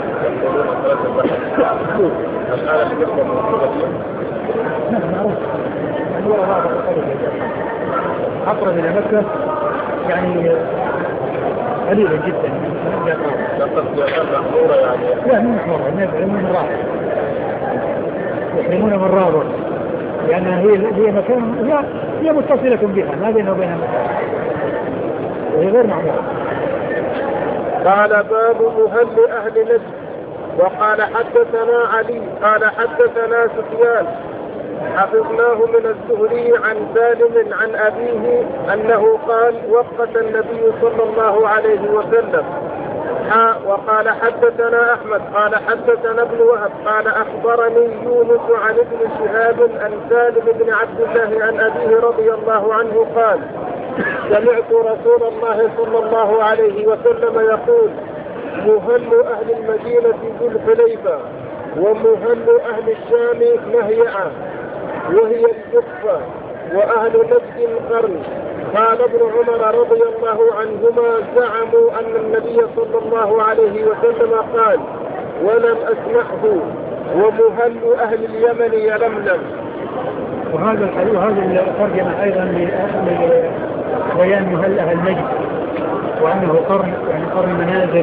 الآن الجحفة نعم معروف يعني ولا رابط أقرب إلى مكة يعني قليلا جدا. لقد جاءت محظورة يعني لا مو محظورة، يحرمون من رابط يحرمون من رابط لأنها هي هي مكان هي هي متصلة بها ما بينها وبينها مكان وهي غير معمورة. قال باب مهل أهل نجد. وقال حدثنا علي قال حدثنا سفيان حفظناه من الزهري عن سالم عن أبيه أنه قال وقت النبي صلى الله عليه وسلم. وقال حدثنا أحمد قال حدثنا ابن وهب قال أخبرني يونس عن ابن شهاب عن سالم بن عبد الله عن أبيه رضي الله عنه قال سمعت رسول الله صلى الله عليه وسلم يقول مهل أهل المدينة ذو الحليفة، ومهل أهل الشام مهيعة وهي الجحفة، وأهل نجد القرن. قال ابن عمر رضي الله عنهما: زعموا أن النبي صلى الله عليه وسلم قال ولم أسمعه: ومهل أهل اليمن يلملم. وهذا الحديث هذا الترجمة أيضا لبيان مهل أهل نجد، وأنه قرن يعني قرن منازل.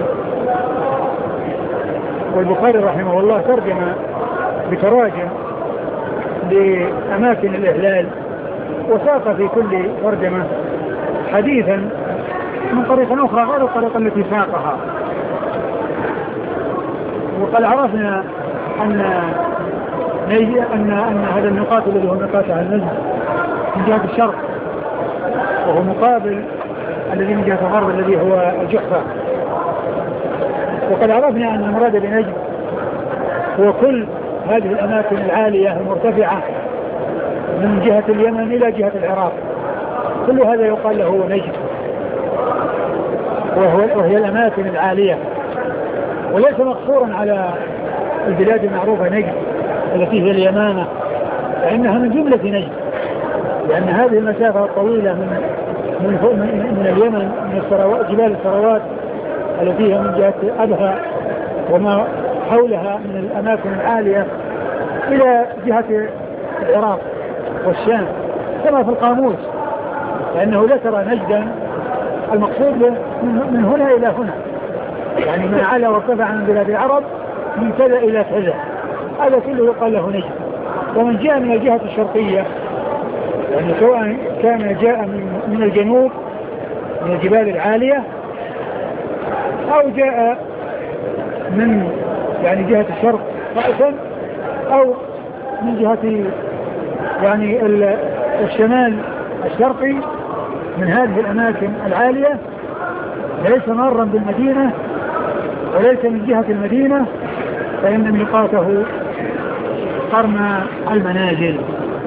والبخاري رحمه الله ترجم بتراجم لأماكن الإهلال، وساق في كل ترجمة حديثا من طريقة أخرى غير الطريقة التي ساقها. وقد عرفنا أن أن أن هذا النقاط الذي هو نقاط أهل نجد من جهة الشرق، وهو مقابل الذي من جهة الغرب الذي هو الجحفة. وقد عرفنا أن المراد بنجد هو كل هذه الأماكن العالية المرتفعة من جهة اليمن إلى جهة العراق، كل هذا يقال له نجد، وهو وهي الأماكن العالية، وليس مقصورا على البلاد المعروفة نجد التي هي اليمامة، فإنها من جملة نجد، لأن هذه المسافة الطويلة من من, من اليمن، من السروات، جبال السروات التي هي من جهة أبها وما حولها من الأماكن العالية إلى جهة العراق والشام كما في القاموس، لأنه ذكر نجدا المقصود من هنا إلى هنا، يعني من على وارتفع من بلاد العرب من كذا إلى كذا، هذا كله يقال له نجد. ومن جاء من الجهة الشرقية يعني سواء كان جاء من, من الجنوب من الجبال العالية، أو جاء من يعني جهة الشرق رأسا، أو من جهة يعني الشمال الشرقي من هذه الأماكن العالية، ليس مارا بالمدينة وليس من جهة المدينة، فإن ميقاته قرن المنازل.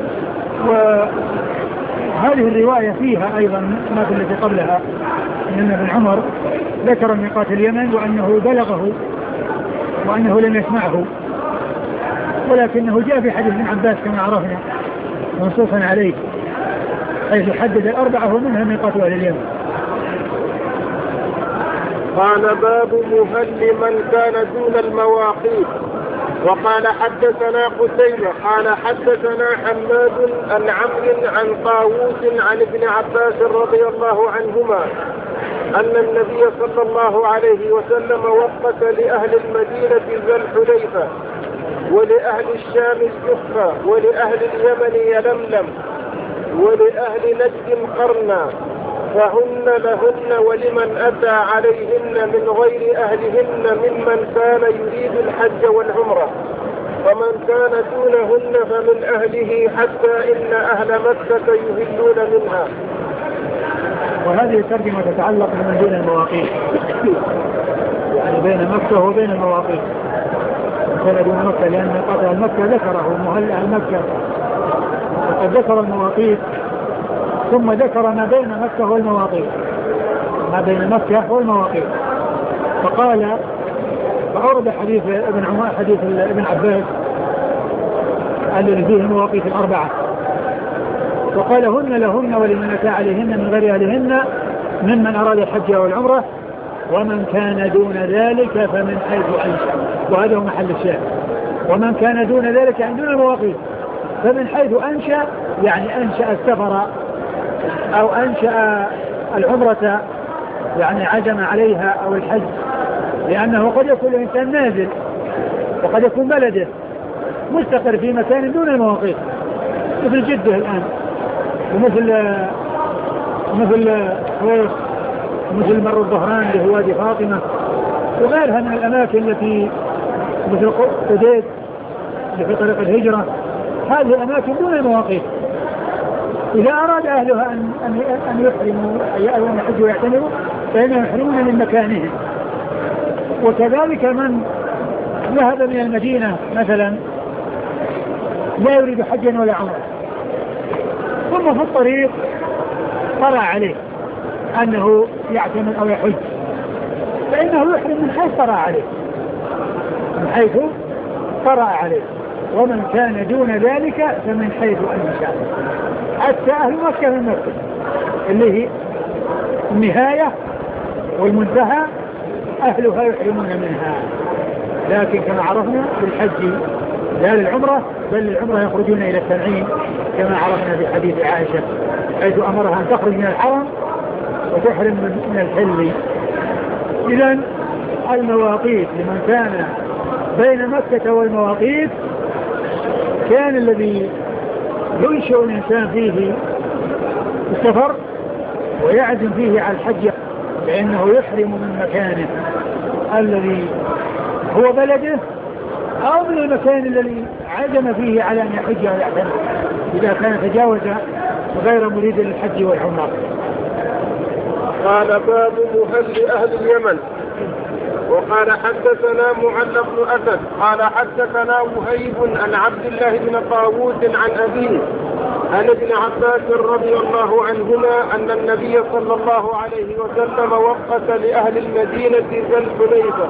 وهذه الرواية فيها أيضا ما في التي قبلها أن ابن عمر ذكر ميقات اليمن وأنه بلغه وأنه لم يسمعه، ولكنه جاء في حديث ابن عباس كما عرفنا منصوصا عليه، حيث حدد الأربعة ومنها ميقات أهل اليمن. قال: باب مهل من كان دون المواقيت. وقال: حدثنا قتيبة قال حدثنا حماد عن عمرو عن طاووس عن ابن عباس رضي الله عنهما أن النبي صلى الله عليه وسلم وقت لأهل المدينة ذا الحليفة، ولأهل الشام الجحفة، ولأهل اليمن يلملم، ولأهل نجد قرنا، فهن لهن ولمن أتى عليهن من غير أهلهن ممن كان يريد الحج والعمرة، ومن كان دونهن فمن أهله، حتى إن أهل مكة يهلون منها. وهذه الترجمة تتعلق بمن دون المواقيت، يعني بين مكة وبين المواقيت، كان دون مكة لأن قطع المكة ذكره مهل أهل مكة، وقد ذكر المواقيت ثم ذكر ما بين مكة والمواقيت، ما بين مكة والمواقيت، فقال فأورد حديث ابن عمر حديث ابن عباس الذي فيه المواقيت الأربعة، وقال: هن لهن ولمن أتى عليهن من غير أهلهن ممن أراد الحج والعمرة، ومن كان دون ذلك فمن حيث أنشأ. وهذا هو محل الشاهد، ومن كان دون ذلك يعني دون المواقيت فمن حيث أنشأ، يعني أنشأ السفر أو أنشأ العمرة، يعني عزم عليها أو الحج، لأنه قد يكون الإنسان نازل وقد يكون بلده مستقر في مكان دون المواقيت، مثل جدة الآن، ومثل مثل خويس، مثل مر الظهران اللي هو وادي فاطمة، وغيرها من الأماكن التي مثل قديد اللي في طريق الهجرة. هذه الأماكن دون المواقيت، إذا أراد أهلها أن أن يحرموا أو أن يحجوا ويعتمروا فإنهم يحرمون من مكانهم. وكذلك من ذهب من المدينة مثلا لا يريد حجا ولا عمرة، ثم في الطريق طرأ عليه أنه يعتمر أو يحج، فإنه يحرم من حيث طرأ عليه، من حيث طرأ عليه. ومن كان دون ذلك فمن حيث أنشأ. حتى أهل مكة من مكة اللي هي النهاية والمنتهى أهلها يحرمون منها. لكن كما عرفنا بالحج لا للعمرة بل للعمرة يخرجون إلى التنعيم كما عرفنا في حديث عائشة حيث أمرها أن تخرج من الحرم وتحرم من الحل. إذن المواقيت لمن كان بين مكة والمواقيت كان الذي ينشئ الإنسان فيه السفر ويعزم فيه على الحج لأنه يحرم من مكانه الذي هو بلده أو من المكان الذي عزم فيه على أن يحج ويعتمر إذا كان تجاوز غير مريد للحج والعمرة. قال باب مهل أهل اليمن. وقال حدثنا معل بن أسد قال حدثنا وهيب عن عبد الله بن طاووس عن أبيه عن ابن عباس رضي الله عنهما أن النبي صلى الله عليه وسلم وقت لأهل المدينة ذا الحليفة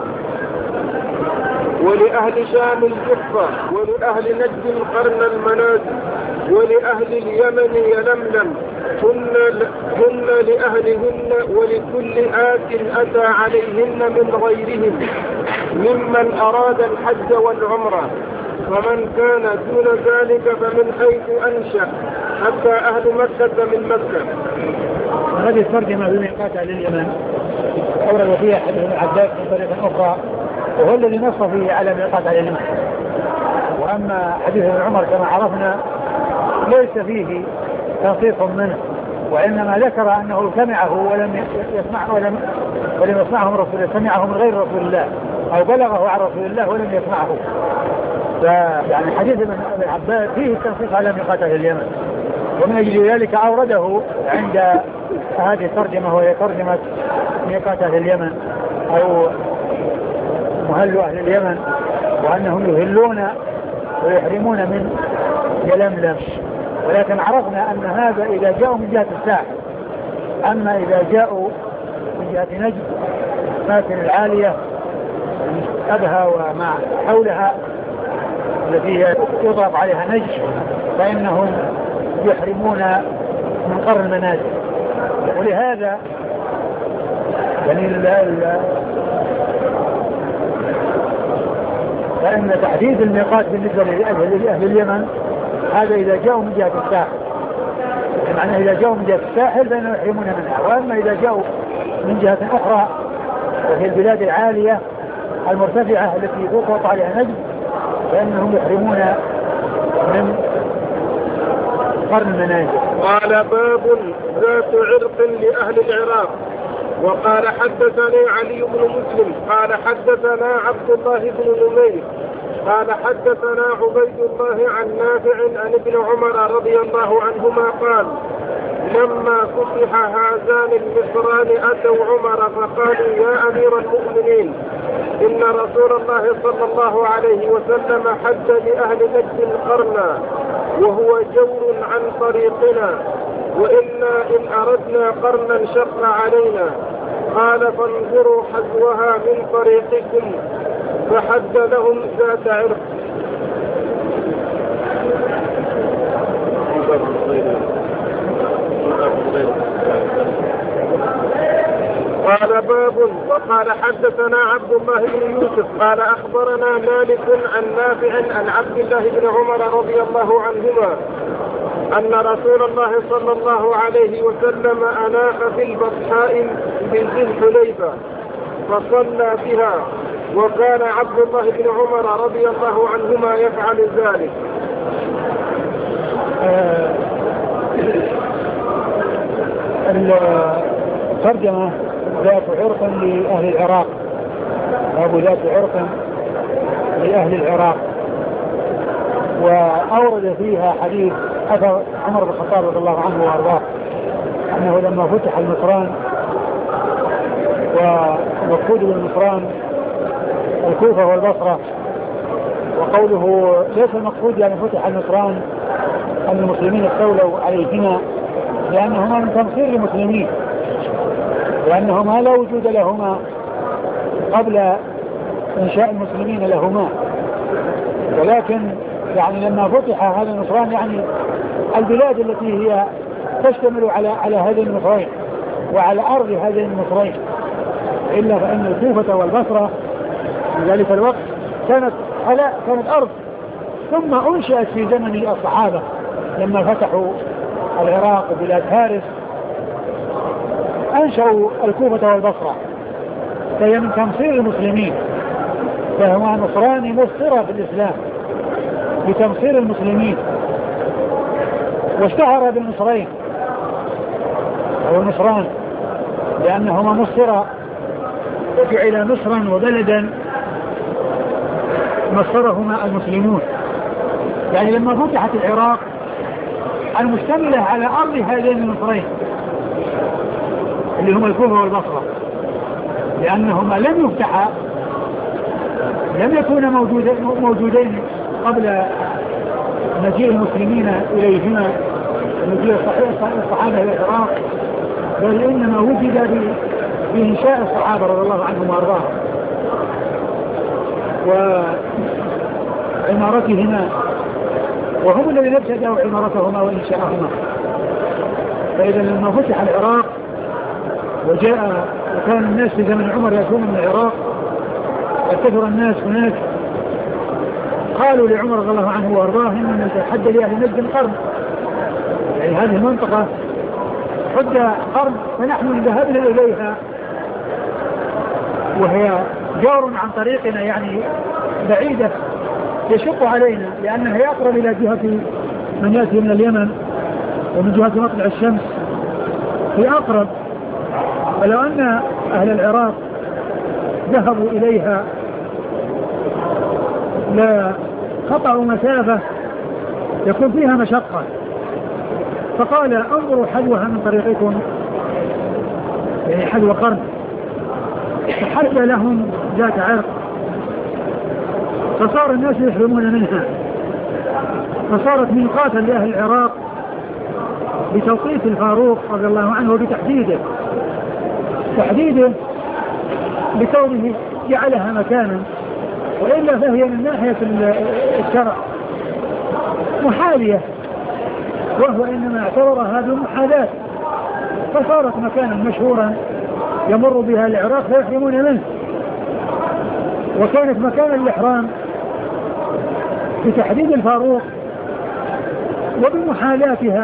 ولأهل شام الجحفة ولأهل نجد القرن المنازل ولأهل اليمن يلملم هن لأهلهن ولكل آت أتى عليهن من غيرهم ممن أراد الحج والعمرة ومن كان دون ذلك فمن حيث أنشأ حتى أهل مكة من مكة. هذه الترجمة بميقات أهل اليمن أورد فيها حديث ابن عباس من طريقة أخرى وهو الذي نص فيه على ميقات أهل اليمن. وأما حديث ابن عمر كما عرفنا ليس فيه تنصيص منه وإنما ذكر أنه سمعه ولم يسمعه ولم, ولم يسمعه من رسول الله سمعه من غير رسول الله أو بلغه عن رسول الله ولم يسمعه. فيعني حديث ابن عباس فيه التنصيص على ميقات أهل اليمن ومن أجل ذلك أورده عند هذه الترجمة وهي ترجمة ميقات أهل اليمن أو مهل أهل اليمن وأنهم يهلون ويحرمون من يلملم. ولكن عرفنا أن هذا إذا جاءوا من جهة الساحل. أما إذا جاءوا من جهة نجد ماكن العالية أبها وما حولها التي يضرب عليها نجد فإنهم يحرمون من قرن المنازل. ولهذا يعني فإن تحديد الميقات بالنسبة لأهل اليمن هذا إذا جاءوا من جهة الساحل معناه إذا جاءوا من جهة الساحل فإنهم يحرمون منها. وأما إذا جاءوا من جهة أخرى وهي البلاد العالية المرتفعة التي تطلق عليها نجد فإنهم يحرمون من قرن المنازل. قال باب ذات عرق لأهل العراق. وقال حدثني علي بن مسلم قال حدثنا عبد الله بن نمير قال حدثنا عبيد الله عن نافع عن ابن عمر رضي الله عنهما قال لما فتح هذان المصران أتوا عمر فقالوا يا أمير المؤمنين إن رسول الله صلى الله عليه وسلم حد لأهل نجد القرن وهو جور عن طريقنا وإنا إن أردنا قرنا شق علينا. قال فانظروا حذوها من طريقكم فحد لهم ذات عرق. قال باب. وقال حدثنا عبد الله بن يوسف قال أخبرنا مالك عن نافع عن عبد الله بن عمر رضي الله عنهما أن رسول الله صلى الله عليه وسلم أناخ في البطحاء من ذي الحليفة فصلى بها وكان عبد الله بن عمر رضي الله عنهما يفعل ذلك. الترجمة ذات عرق لأهل العراق أبو ذات عرق لأهل العراق وأورد فيها حديث أثر عمر بن الخطاب رضي الله عنه وأرضاه أنه لما فتح المصران ومقصود بالمصران الكوفة والبصرة وقوله ليس المقصود يعني فتح المصران أن المسلمين استولوا عليهما لأنهما من تنصير المسلمين لأنهما لا وجود لهما قبل إنشاء المسلمين لهما، ولكن يعني لما فتح هذا النصران يعني البلاد التي هي تشتمل على على هذين النصرين وعلى أرض هذين النصرين، إلا فإن الكوفة والبصرة في ذلك الوقت كانت على كانت أرض، ثم أنشأت في زمن الصحابة لما فتحوا العراق وبلاد فارس أنشأوا الكوفة والبصرة، فهي من تمصير المسلمين، فهو نصراني مصدرة في الإسلام بتمصير المسلمين، واشتهر بالنصرين أو النصران لأنهما مصدرة وجعل مصرا وبلدا مصدرهما المسلمون. يعني لما فتحت العراق المشتملة على أرض هذين النصرين اللي هما الكوفة والبصرة، لأنهما لم يفتحا لم يكونا موجودين قبل مجيء المسلمين إليهما، مجيء الصحابة إلى العراق، بل إنما وجد بإنشاء الصحابة رضي الله عنهم وأرضاهم وعمارتهما، وهم الذين ابتدأوا عمارتهما وإنشاءهما. فإذا لما فتح العراق وجاء وكان الناس في زمن عمر يأتون من العراق وكثر الناس هناك، قالوا لعمر رضي الله عنه وارضاه اننا نتحدى لاهل نجد قرن، يعني هذه المنطقه حد قرن فنحن ذهبنا اليها وهي جار عن طريقنا يعني بعيده يشق علينا، لانها هي اقرب الى جهه من ياتي من اليمن ومن جهه مطلع الشمس هي اقرب. فلو ان اهل العراق ذهبوا اليها لا قطعوا مسافة يكون فيها مشقة، فقال انظروا حلوها من طريقكم، يعني حلو قرن، فحل لهم ذات عرق، فصار الناس يحرمون منها، فصارت ميقاتا لأهل العراق بتوقيت الفاروق رضي الله عنه وبتحديده تحديده لكونه جعلها مكانا، وإلا فهي من ناحية الشرع محالية، وهو إنما اعتبرها بمحاذاة، فصارت مكانا مشهورا يمر بها العراق فيحرمون منه، وكانت مكانا الإحرام بتحديد الفاروق وبمحالاتها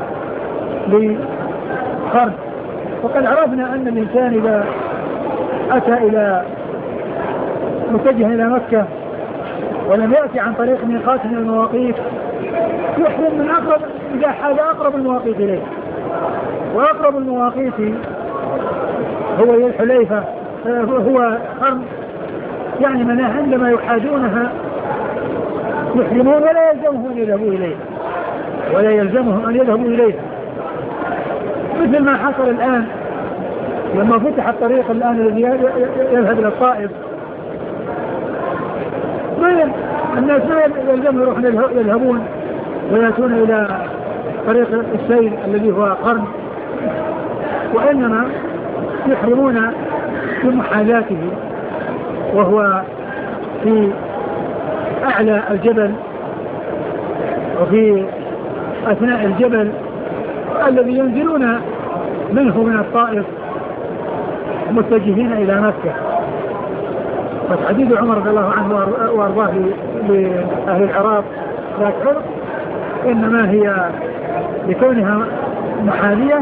لقرن. وقد عرفنا أن الإنسان إذا أتى إلى متجه إلى مكة ولم يأتي عن طريق ميقات من المواقيت يحرم من أقرب إذا حاز أقرب المواقيت إليه، وأقرب المواقيت هو الحليفة هو قرن، يعني من عندما يحاذونها يحرمون ولا يلزمهم أن يذهبوا إليه ولا يلزمهم أن يذهبوا إليه، مثل ما حصل الآن لما فتح الطريق الآن الذي يذهب إلى الطائف، الناس ما يلزمهم يروحون يذهبون ويأتون إلى طريق السيل الذي هو قرن، وإنما يحرمون بمحاذاته، وهو في أعلى الجبل وفي أثناء الجبل الذي ينزلون منه من الطائف متجهين إلى مكة. فتحديد عمر رضي الله عنه وارضاه لأهل العراق ذات عرق إنما هي لكونها محالية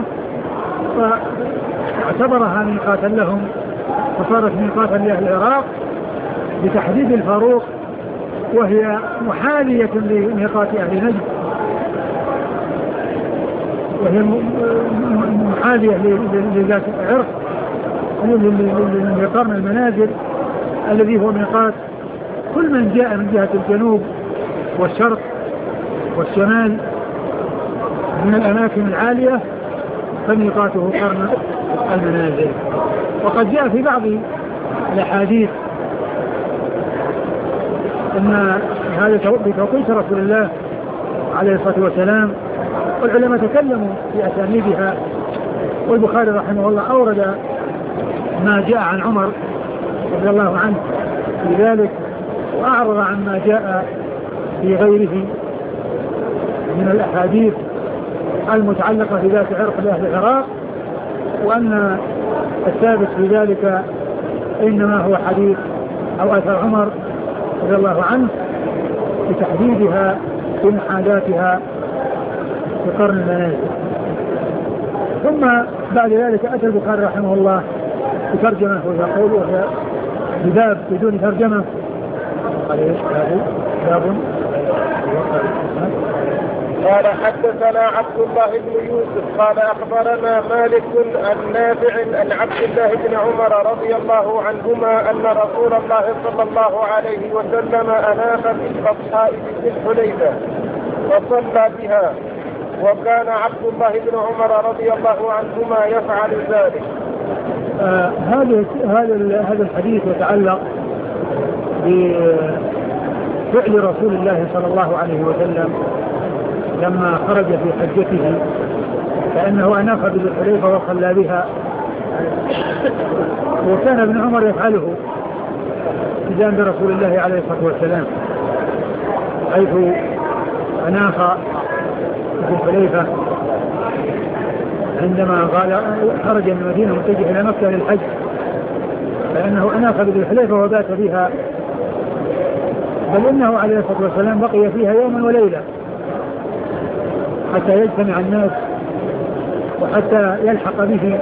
فاعتبرها ميقاتا لهم، فصارت ميقاتا لأهل العراق بتحديد الفاروق، وهي محالية لميقات أهل نجد، وهي محالية لذات عرق لقرن المنازل الذي هو ميقات كل من جاء من جهة الجنوب والشرق والشمال من الأماكن العالية فميقاته قرن المنازل. وقد جاء في بعض الأحاديث أن هذا بتوقيت رسول الله عليه الصلاة والسلام، والعلماء تكلموا في أسانيدها، والبخاري رحمه الله أورد ما جاء عن عمر رضي الله عنه في ذلك، وأعرض عما جاء في غيره من الأحاديث المتعلقة بذات عرق لأهل العراق، وأن الثابت في ذلك إنما هو حديث أو أثر عمر رضي الله عنه بتحديدها بمحاذاتها في قرن المنازل. ثم بعد ذلك أتى البخاري رحمه الله بترجمة ويقول وهي بباب بدون ترجمة. قال حدثنا عبد الله بن يوسف قال أخبرنا مالك عن نافع عن عبد الله بن عمر رضي الله عنهما أن رسول الله صلى الله عليه وسلم أناخ في البطحاء بذي الحليفة وصلى بها، وكان عبد الله بن عمر رضي الله عنهما يفعل ذلك. آه هذا هذا هذا الحديث يتعلق بفعل رسول الله صلى الله عليه وسلم لما خرج في حجته، فإنه أناخ بذي الحليفة وصلى بها، وكان ابن عمر يفعله في جانب رسول الله عليه الصلاة والسلام، حيث أناخ بذي الحليفة عندما قال خرج من المدينة متجه إلى مكة للحج، فإنه أناخ بذي الحليفة وبات بها، بل إنه عليه الصلاة والسلام بقي فيها يوما وليلة حتى يجتمع الناس وحتى يلحق به،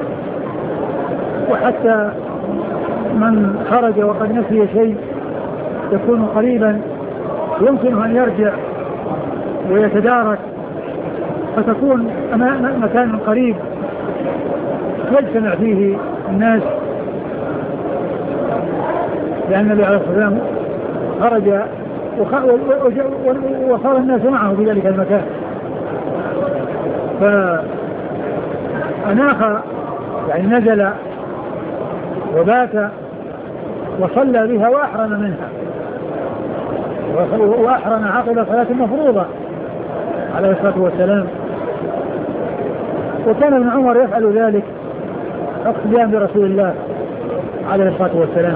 وحتى من خرج وقد نسي شيء يكون قريبا يمكن أن يرجع ويتدارك، فتكون أمام مكان قريب يجتمع فيه الناس، لأن النبي عليه الصلاة والسلام خرج وصار الناس معه في ذلك المكان، فأناخ يعني نزل وبات وصلى بها وأحرم منها، وأحرم عقب صلاة مفروضة عليه الصلاة والسلام. وكان ابن عمر يفعل ذلك اقتداء برسول الله عليه الصلاة والسلام.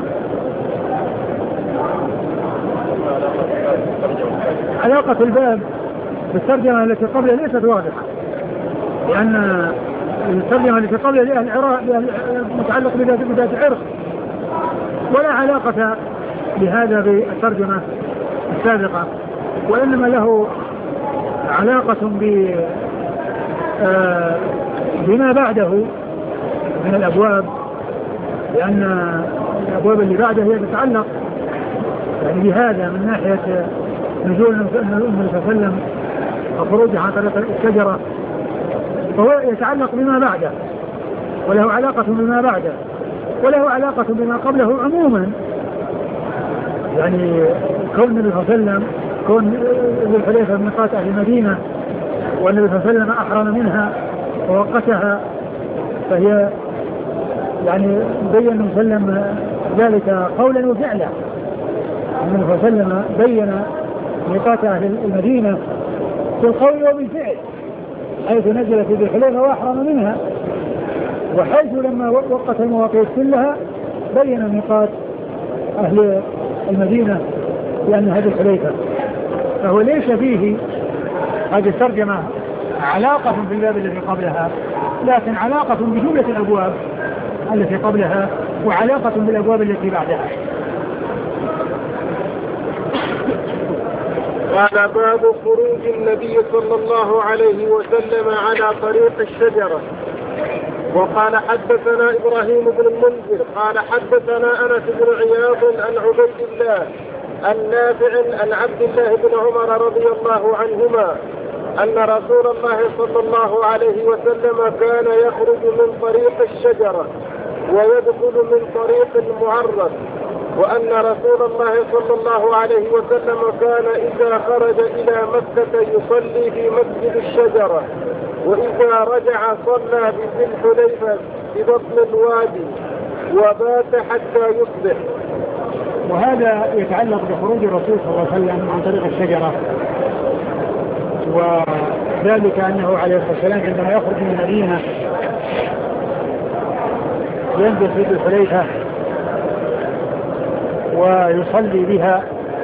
علاقة الباب بالترجمة التي قبلها ليست واضحة، لأن الترجمة التي قبلها لأهل العراق متعلق بذات عرق، ولا علاقة لهذا بالترجمة السابقة، وإنما له علاقة ب بما بعده من الأبواب، لأن الأبواب اللي بعده هي تتعلق يعني بهذا من ناحية نزول النبي صلى الله عليه وسلم وخروجه عن طريق الشجرة، فهو يتعلق بما بعده وله علاقة بما بعده وله علاقة بما قبله عموما. يعني كون النبي صلى الله عليه وسلم كون ذو الحليفة من ميقات أهل المدينة والنبي صلى الله عليه وسلم أحرم منها ووقتها، فهي يعني بين النبي صلى الله عليه وسلم ذلك قولا وفعلا. النبي صلى الله عليه وسلم بين ميقات أهل المدينة بالقول وبالفعل، حيث نزل في ذي الحليفة وأحرم منها، وحيث لما وقت المواقيت كلها بين ميقات أهل المدينة لأن هذه الحليفة. فهو ليس فيه هذه الترجمة علاقة بالباب الذي قبلها، لكن علاقة بجملة الأبواب التي قبلها وعلاقة بالأبواب التي بعدها. قال باب خروج النبي صلى الله عليه وسلم على طريق الشجرة. وقال حدثنا إبراهيم بن المنذر قال حدثنا أنس بن عياض عن عبيد الله عن نافع عن عبد الله بن عمر رضي الله عنهما أن رسول الله صلى الله عليه وسلم كان يخرج من طريق الشجرة ويدخل من طريق المعرض، وأن رسول الله صلى الله عليه وسلم كان إذا خرج إلى مكة يصلي في مسجد الشجرة، وإذا رجع صلى بذي الحليفة ببطن الوادي وبات حتى يصبح. وهذا يتعلق بخروج الرسول صلى الله عليه وسلم عن طريق الشجرة، وذلك أنه عليه الصلاة والسلام عندما يخرج من المدينة ينزل في ذي الحليفة ويصلي بها.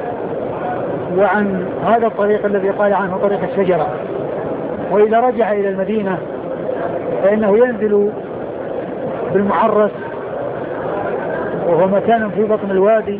وعن هذا الطريق الذي قال عنه طريق الشجرة. وإذا رجع إلى المدينة فإنه ينزل بالمعرس وهو مكان في بطن الوادي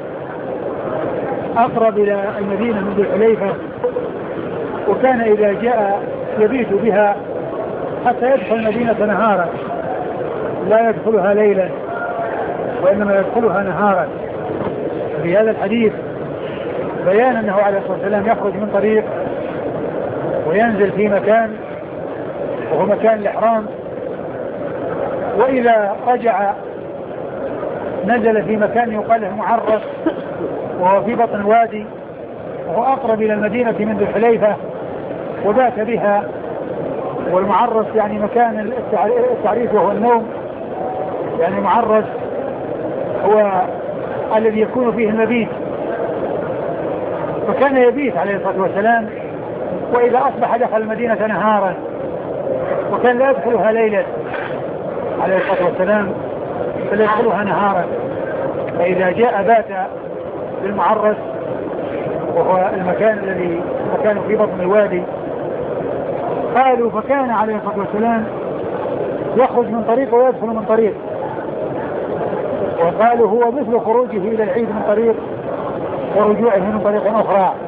أقرب إلى المدينة من ذي الحليفة، وكان إذا جاء يبيت بها حتى يدخل المدينة نهارا، لا يدخلها ليلا وإنما يدخلها نهارا. في هذا الحديث بيان أنه عليه الصلاة والسلام يخرج من طريق وينزل في مكان وهو مكان الإحرام، وإذا رجع نزل في مكان يقال له معرس وهو في بطن الوادي وهو أقرب إلى المدينة من ذي الحليفة، وبات بها. والمعرس يعني مكان التعريف وهو النوم، يعني معرس هو الذي يكون فيه المبيت، فكان يبيت عليه الصلاة والسلام. وإذا أصبح دخل المدينة نهارا، وكان لا يدخلها ليلا عليه الصلاة والسلام بل يدخلها نهارا. فإذا جاء بات بالمعرس وهو المكان الذي مكانه في بطن الوادي. قالوا فكان عليه الصلاة والسلام يخرج من طريق ويدخل من طريق، وقالوا هو مثل خروجه إلى العيد من طريق ورجوعه من طريق أخرى.